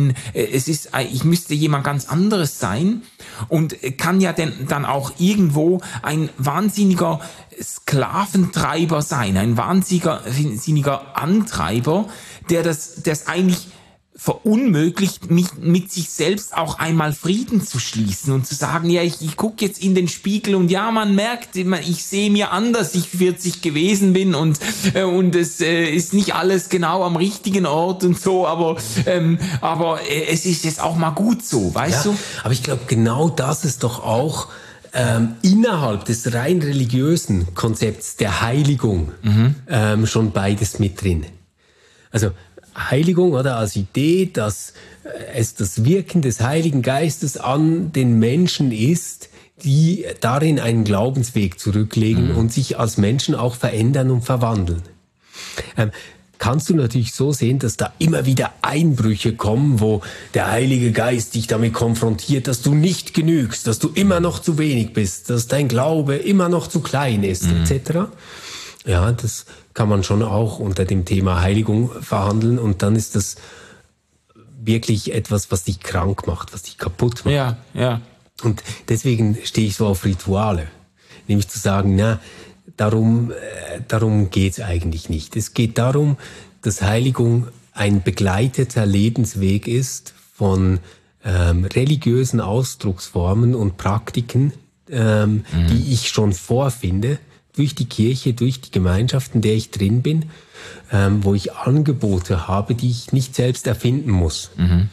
Speaker 2: Ich müsste jemand ganz anderes sein und kann ja dann auch irgendwo ein wahnsinniger Sklaventreiber sein, ein wahnsinniger Antreiber, der das eigentlich verunmöglicht, mich mit sich selbst auch einmal Frieden zu schließen und zu sagen, ja, ich gucke jetzt in den Spiegel und ja, man merkt, ich sehe mir an, dass ich 40 gewesen bin und es ist nicht alles genau am richtigen Ort und so, aber es ist jetzt auch mal gut so, weißt du?
Speaker 3: Aber ich glaube, genau das ist doch auch innerhalb des rein religiösen Konzepts der Heiligung schon beides mit drin. Also Heiligung oder als Idee, dass es das Wirken des Heiligen Geistes an den Menschen ist, die darin einen Glaubensweg zurücklegen und sich als Menschen auch verändern und verwandeln. Kannst du natürlich so sehen, dass da immer wieder Einbrüche kommen, wo der Heilige Geist dich damit konfrontiert, dass du nicht genügst, dass du immer noch zu wenig bist, dass dein Glaube immer noch zu klein ist, etc. Ja, das kann man schon auch unter dem Thema Heiligung verhandeln und dann ist das wirklich etwas, was dich krank macht, was dich kaputt macht.
Speaker 2: Ja.
Speaker 3: Und deswegen stehe ich so auf Rituale, nämlich zu sagen, darum geht's eigentlich nicht. Es geht darum, dass Heiligung ein begleiteter Lebensweg ist von religiösen Ausdrucksformen und Praktiken, die ich schon vorfinde, durch die Kirche, durch die Gemeinschaft, in der ich drin bin, wo ich Angebote habe, die ich nicht selbst erfinden muss.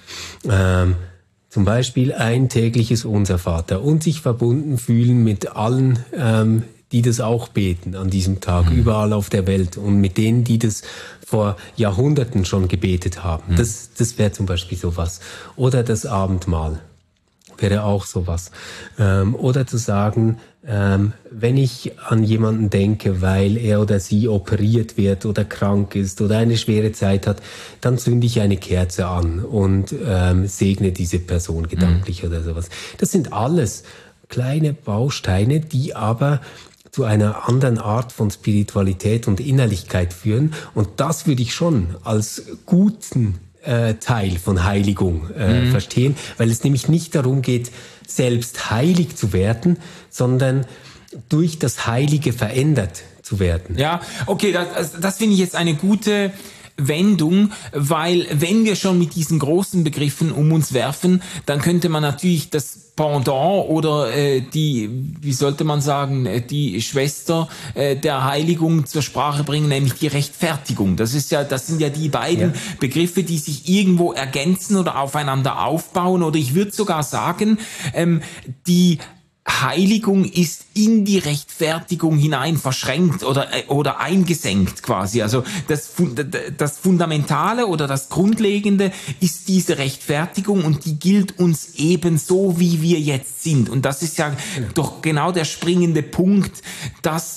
Speaker 3: Zum Beispiel ein tägliches Unser-Vater und sich verbunden fühlen mit allen, die das auch beten an diesem Tag, überall auf der Welt und mit denen, die das vor Jahrhunderten schon gebetet haben. Das wäre zum Beispiel sowas. Oder das Abendmahl wäre auch sowas. Oder zu sagen, wenn ich an jemanden denke, weil er oder sie operiert wird oder krank ist oder eine schwere Zeit hat, dann zünde ich eine Kerze an und segne diese Person gedanklich oder sowas. Das sind alles kleine Bausteine, die aber zu einer anderen Art von Spiritualität und Innerlichkeit führen. Und das würde ich schon als guten Teil von Heiligung verstehen, weil es nämlich nicht darum geht, selbst heilig zu werden, sondern durch das Heilige verändert zu werden.
Speaker 2: Ja, okay, das finde ich jetzt eine gute Wendung, weil wenn wir schon mit diesen großen Begriffen um uns werfen, dann könnte man natürlich das Pendant oder die Schwester der Heiligung zur Sprache bringen, nämlich die Rechtfertigung. Das sind ja die beiden Begriffe, die sich irgendwo ergänzen oder aufeinander aufbauen, oder ich würde sogar sagen, die Heiligung ist in die Rechtfertigung hinein verschränkt oder eingesenkt quasi. Also das Fundamentale oder das Grundlegende ist diese Rechtfertigung und die gilt uns ebenso, wie wir jetzt sind. Und das ist ja doch genau der springende Punkt, dass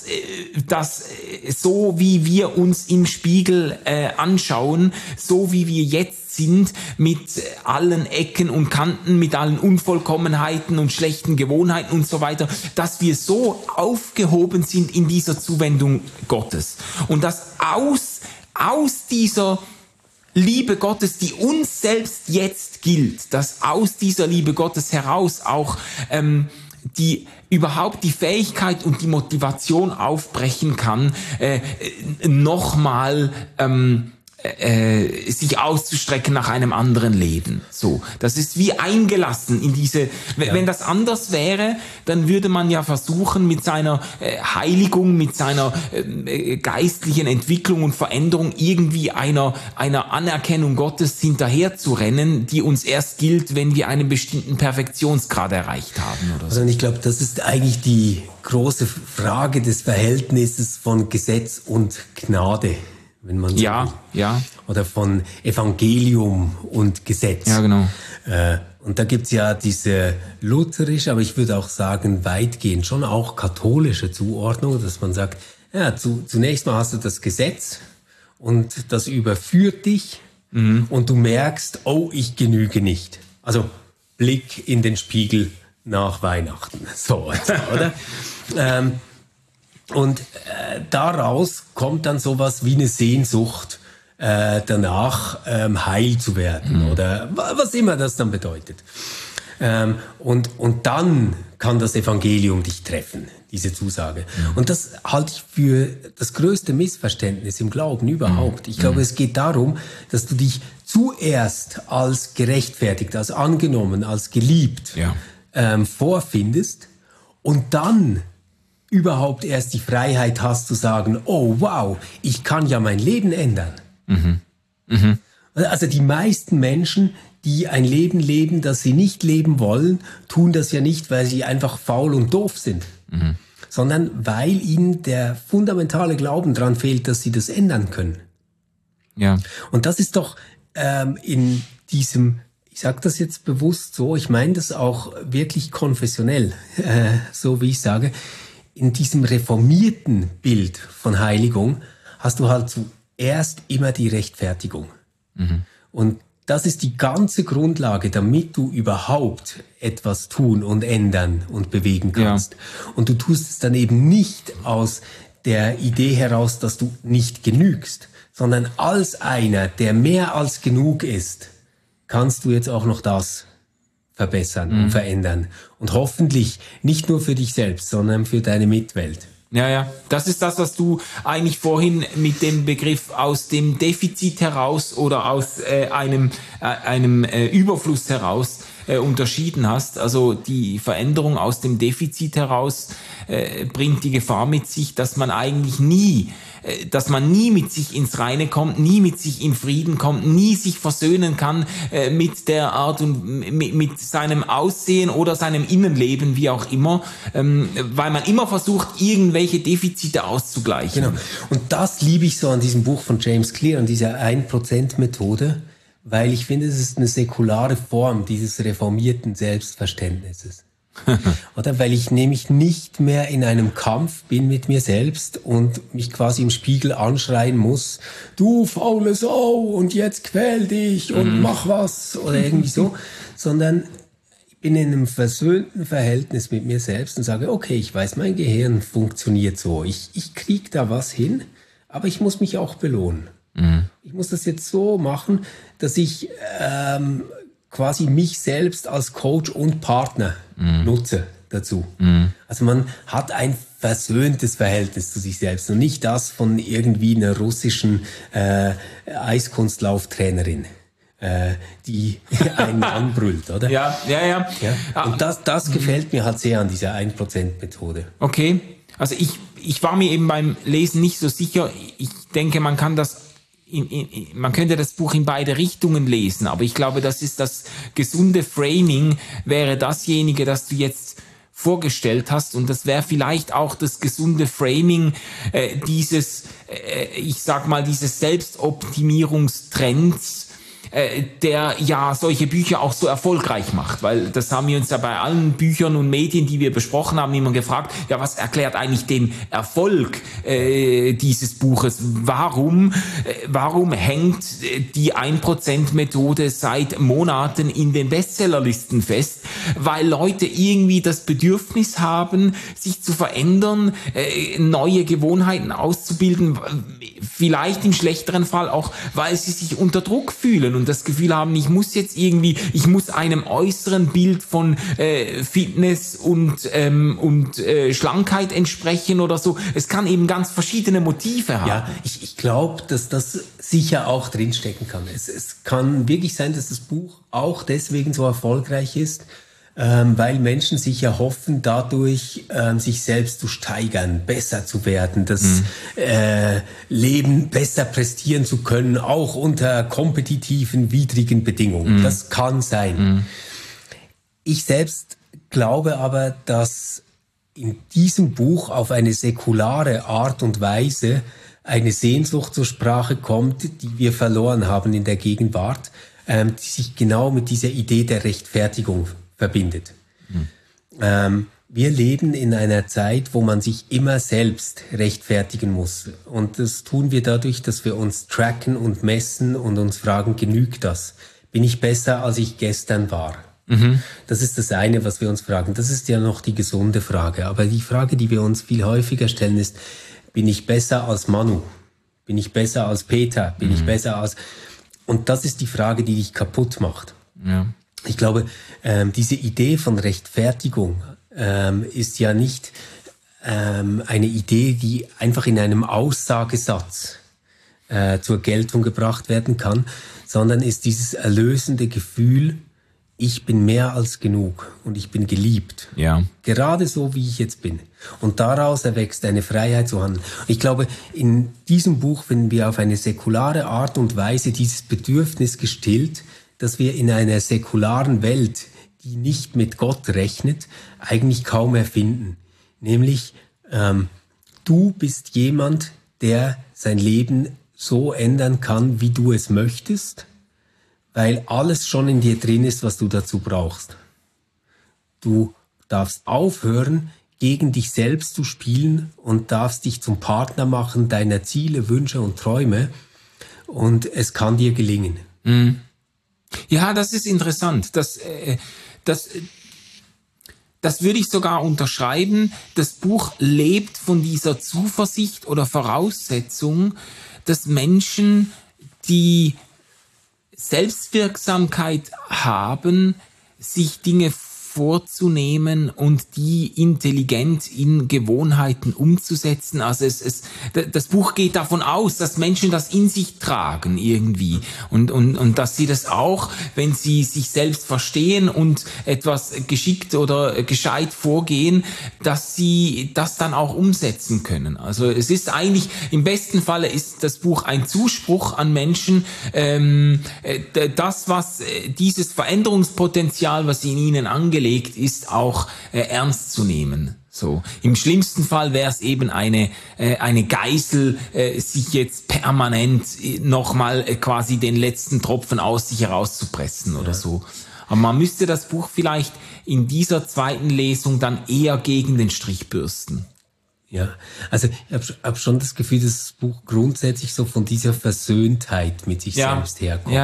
Speaker 2: so wie wir uns im Spiegel anschauen, so wie wir jetzt sind mit allen Ecken und Kanten, mit allen Unvollkommenheiten und schlechten Gewohnheiten und so weiter, dass wir so aufgehoben sind in dieser Zuwendung Gottes. Und dass aus dieser Liebe Gottes, die uns selbst jetzt gilt, dass aus dieser Liebe Gottes heraus auch überhaupt die Fähigkeit und die Motivation aufbrechen kann, nochmal sich auszustrecken nach einem anderen Leben. So, das ist wie eingelassen in diese. Wenn das anders wäre, dann würde man ja versuchen, mit seiner Heiligung, mit seiner geistlichen Entwicklung und Veränderung irgendwie einer Anerkennung Gottes hinterher zu rennen, die uns erst gilt, wenn wir einen bestimmten Perfektionsgrad erreicht haben oder so.
Speaker 3: Also ich glaube, das ist eigentlich die große Frage des Verhältnisses von Gesetz und Gnade. Wenn man so will. Oder von Evangelium und Gesetz.
Speaker 2: Ja, genau.
Speaker 3: Und da gibt's ja diese lutherische, aber ich würde auch sagen weitgehend schon auch katholische Zuordnung, dass man sagt, ja, zunächst mal hast du das Gesetz und das überführt dich und du merkst, oh, ich genüge nicht. Also Blick in den Spiegel nach Weihnachten. So, oder? Und daraus kommt dann sowas wie eine Sehnsucht danach, heil zu werden oder was immer das dann bedeutet. Und dann kann das Evangelium dich treffen, diese Zusage. Und das halte ich für das größte Missverständnis im Glauben überhaupt. Ich glaube, es geht darum, dass du dich zuerst als gerechtfertigt, als angenommen, als geliebt vorfindest und dann überhaupt erst die Freiheit hast zu sagen, oh wow, ich kann ja mein Leben ändern. Also die meisten Menschen, die ein Leben leben, das sie nicht leben wollen, tun das ja nicht, weil sie einfach faul und doof sind, sondern weil ihnen der fundamentale Glauben daran fehlt, dass sie das ändern können.
Speaker 2: Ja.
Speaker 3: Und das ist doch in diesem, ich sage das jetzt bewusst so, ich meine das auch wirklich konfessionell, so wie ich sage, in diesem reformierten Bild von Heiligung hast du halt zuerst immer die Rechtfertigung. Und das ist die ganze Grundlage, damit du überhaupt etwas tun und ändern und bewegen kannst. Ja. Und du tust es dann eben nicht aus der Idee heraus, dass du nicht genügst, sondern als einer, der mehr als genug ist, kannst du jetzt auch noch das verbessern und verändern. Und hoffentlich nicht nur für dich selbst, sondern für deine Mitwelt.
Speaker 2: Ja, das ist das, was du eigentlich vorhin mit dem Begriff aus dem Defizit heraus oder aus einem Überfluss heraus unterschieden hast. Also die Veränderung aus dem Defizit heraus bringt die Gefahr mit sich, dass man eigentlich nie mit sich ins Reine kommt, nie mit sich in Frieden kommt, nie sich versöhnen kann mit der Art und mit seinem Aussehen oder seinem Innenleben, wie auch immer, weil man immer versucht, irgendwelche Defizite auszugleichen.
Speaker 3: Genau. Und das liebe ich so an diesem Buch von James Clear, an dieser 1%-Methode, weil ich finde, es ist eine säkulare Form dieses reformierten Selbstverständnisses. Oder weil ich nämlich nicht mehr in einem Kampf bin mit mir selbst und mich quasi im Spiegel anschreien muss, du faule Sau und jetzt quäl dich und mach was oder irgendwie so, sondern ich bin in einem versöhnten Verhältnis mit mir selbst und sage, okay, ich weiß, mein Gehirn funktioniert so, ich krieg da was hin, aber ich muss mich auch belohnen. Ich muss das jetzt so machen, dass ich quasi mich selbst als Coach und Partner nutze dazu. Also man hat ein versöhntes Verhältnis zu sich selbst und nicht das von irgendwie einer russischen Eiskunstlauftrainerin, die einen anbrüllt, oder?
Speaker 2: Ja.
Speaker 3: Und das gefällt mir halt sehr an dieser 1%-Methode.
Speaker 2: Okay, also ich war mir eben beim Lesen nicht so sicher. Ich denke, man kann das man könnte das Buch in beide Richtungen lesen, aber ich glaube, das ist das gesunde Framing, wäre dasjenige, das du jetzt vorgestellt hast, und das wäre vielleicht auch das gesunde Framing dieses Selbstoptimierungstrends, der ja solche Bücher auch so erfolgreich macht, weil das haben wir uns ja bei allen Büchern und Medien, die wir besprochen haben, immer gefragt, ja, was erklärt eigentlich den Erfolg dieses Buches? Warum hängt die 1%-Methode seit Monaten in den Bestsellerlisten fest? Weil Leute irgendwie das Bedürfnis haben, sich zu verändern, neue Gewohnheiten auszubilden, vielleicht im schlechteren Fall auch, weil sie sich unter Druck fühlen und das Gefühl haben, ich muss einem äußeren Bild von Fitness und Schlankheit entsprechen oder so. Es kann eben ganz verschiedene Motive haben.
Speaker 3: Ja, ich glaube, dass das sicher auch drinstecken kann. Es kann wirklich sein, dass das Buch auch deswegen so erfolgreich ist, weil Menschen sich erhoffen, dadurch sich selbst zu steigern, besser zu werden, das Leben besser prestieren zu können, auch unter kompetitiven, widrigen Bedingungen. Das kann sein. Ich selbst glaube aber, dass in diesem Buch auf eine säkulare Art und Weise eine Sehnsucht zur Sprache kommt, die wir verloren haben in der Gegenwart, die sich genau mit dieser Idee der Rechtfertigung verbindet. Wir leben in einer Zeit, wo man sich immer selbst rechtfertigen muss. Und das tun wir dadurch, dass wir uns tracken und messen und uns fragen, genügt das? Bin ich besser, als ich gestern war? Das ist das eine, was wir uns fragen. Das ist ja noch die gesunde Frage. Aber die Frage, die wir uns viel häufiger stellen, ist, bin ich besser als Manu? Bin ich besser als Peter? Bin ich besser als... Und das ist die Frage, die dich kaputt macht.
Speaker 2: Ja.
Speaker 3: Ich glaube, diese Idee von Rechtfertigung ist ja nicht eine Idee, die einfach in einem Aussagesatz zur Geltung gebracht werden kann, sondern ist dieses erlösende Gefühl, ich bin mehr als genug und ich bin geliebt.
Speaker 2: Ja.
Speaker 3: Gerade so, wie ich jetzt bin. Und daraus erwächst eine Freiheit zu handeln. Ich glaube, in diesem Buch finden wir auf eine säkulare Art und Weise dieses Bedürfnis gestillt, dass wir in einer säkularen Welt, die nicht mit Gott rechnet, eigentlich kaum erfinden. Nämlich, du bist jemand, der sein Leben so ändern kann, wie du es möchtest, weil alles schon in dir drin ist, was du dazu brauchst. Du darfst aufhören, gegen dich selbst zu spielen und darfst dich zum Partner machen deiner Ziele, Wünsche und Träume und es kann dir gelingen.
Speaker 2: Ja, das ist interessant. Das würde ich sogar unterschreiben. Das Buch lebt von dieser Zuversicht oder Voraussetzung, dass Menschen, die Selbstwirksamkeit haben, sich Dinge vorzunehmen und die intelligent in Gewohnheiten umzusetzen. Also das Buch geht davon aus, dass Menschen das in sich tragen irgendwie und dass sie das auch, wenn sie sich selbst verstehen und etwas geschickt oder gescheit vorgehen, dass sie das dann auch umsetzen können. Also es ist eigentlich, im besten Falle ist das Buch ein Zuspruch an Menschen, das, was dieses Veränderungspotenzial, was in ihnen angelegt ist, auch ernst zu nehmen. So. Im schlimmsten Fall wäre es eben eine Geißel, sich jetzt permanent nochmal quasi den letzten Tropfen aus sich herauszupressen oder so. Aber man müsste das Buch vielleicht in dieser zweiten Lesung dann eher gegen den Strich bürsten.
Speaker 3: Ja, also ich hab schon das Gefühl, dass das Buch grundsätzlich so von dieser Versöhntheit mit sich selbst herkommt.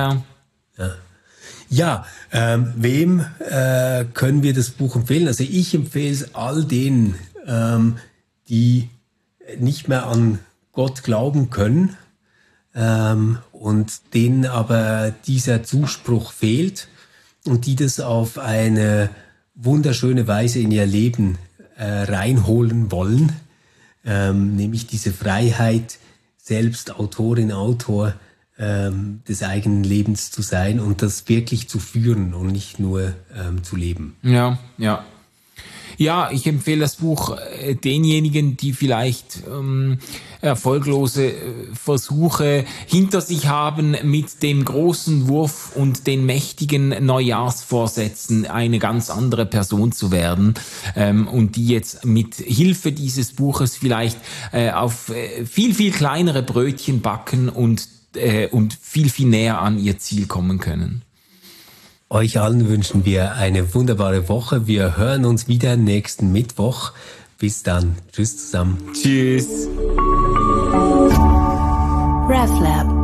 Speaker 3: Ja, wem können wir das Buch empfehlen? Also ich empfehle es all denen, die nicht mehr an Gott glauben können und denen aber dieser Zuspruch fehlt und die das auf eine wunderschöne Weise in ihr Leben reinholen wollen, nämlich diese Freiheit, selbst Autorin, Autor des eigenen Lebens zu sein und das wirklich zu führen und nicht nur zu leben.
Speaker 2: Ja. Ja, ich empfehle das Buch denjenigen, die vielleicht erfolglose Versuche hinter sich haben, mit dem großen Wurf und den mächtigen Neujahrsvorsätzen eine ganz andere Person zu werden und die jetzt mit Hilfe dieses Buches vielleicht auf viel, viel kleinere Brötchen backen und und viel, viel näher an ihr Ziel kommen können.
Speaker 3: Euch allen wünschen wir eine wunderbare Woche. Wir hören uns wieder nächsten Mittwoch. Bis dann. Tschüss zusammen.
Speaker 2: Tschüss.
Speaker 1: RefLab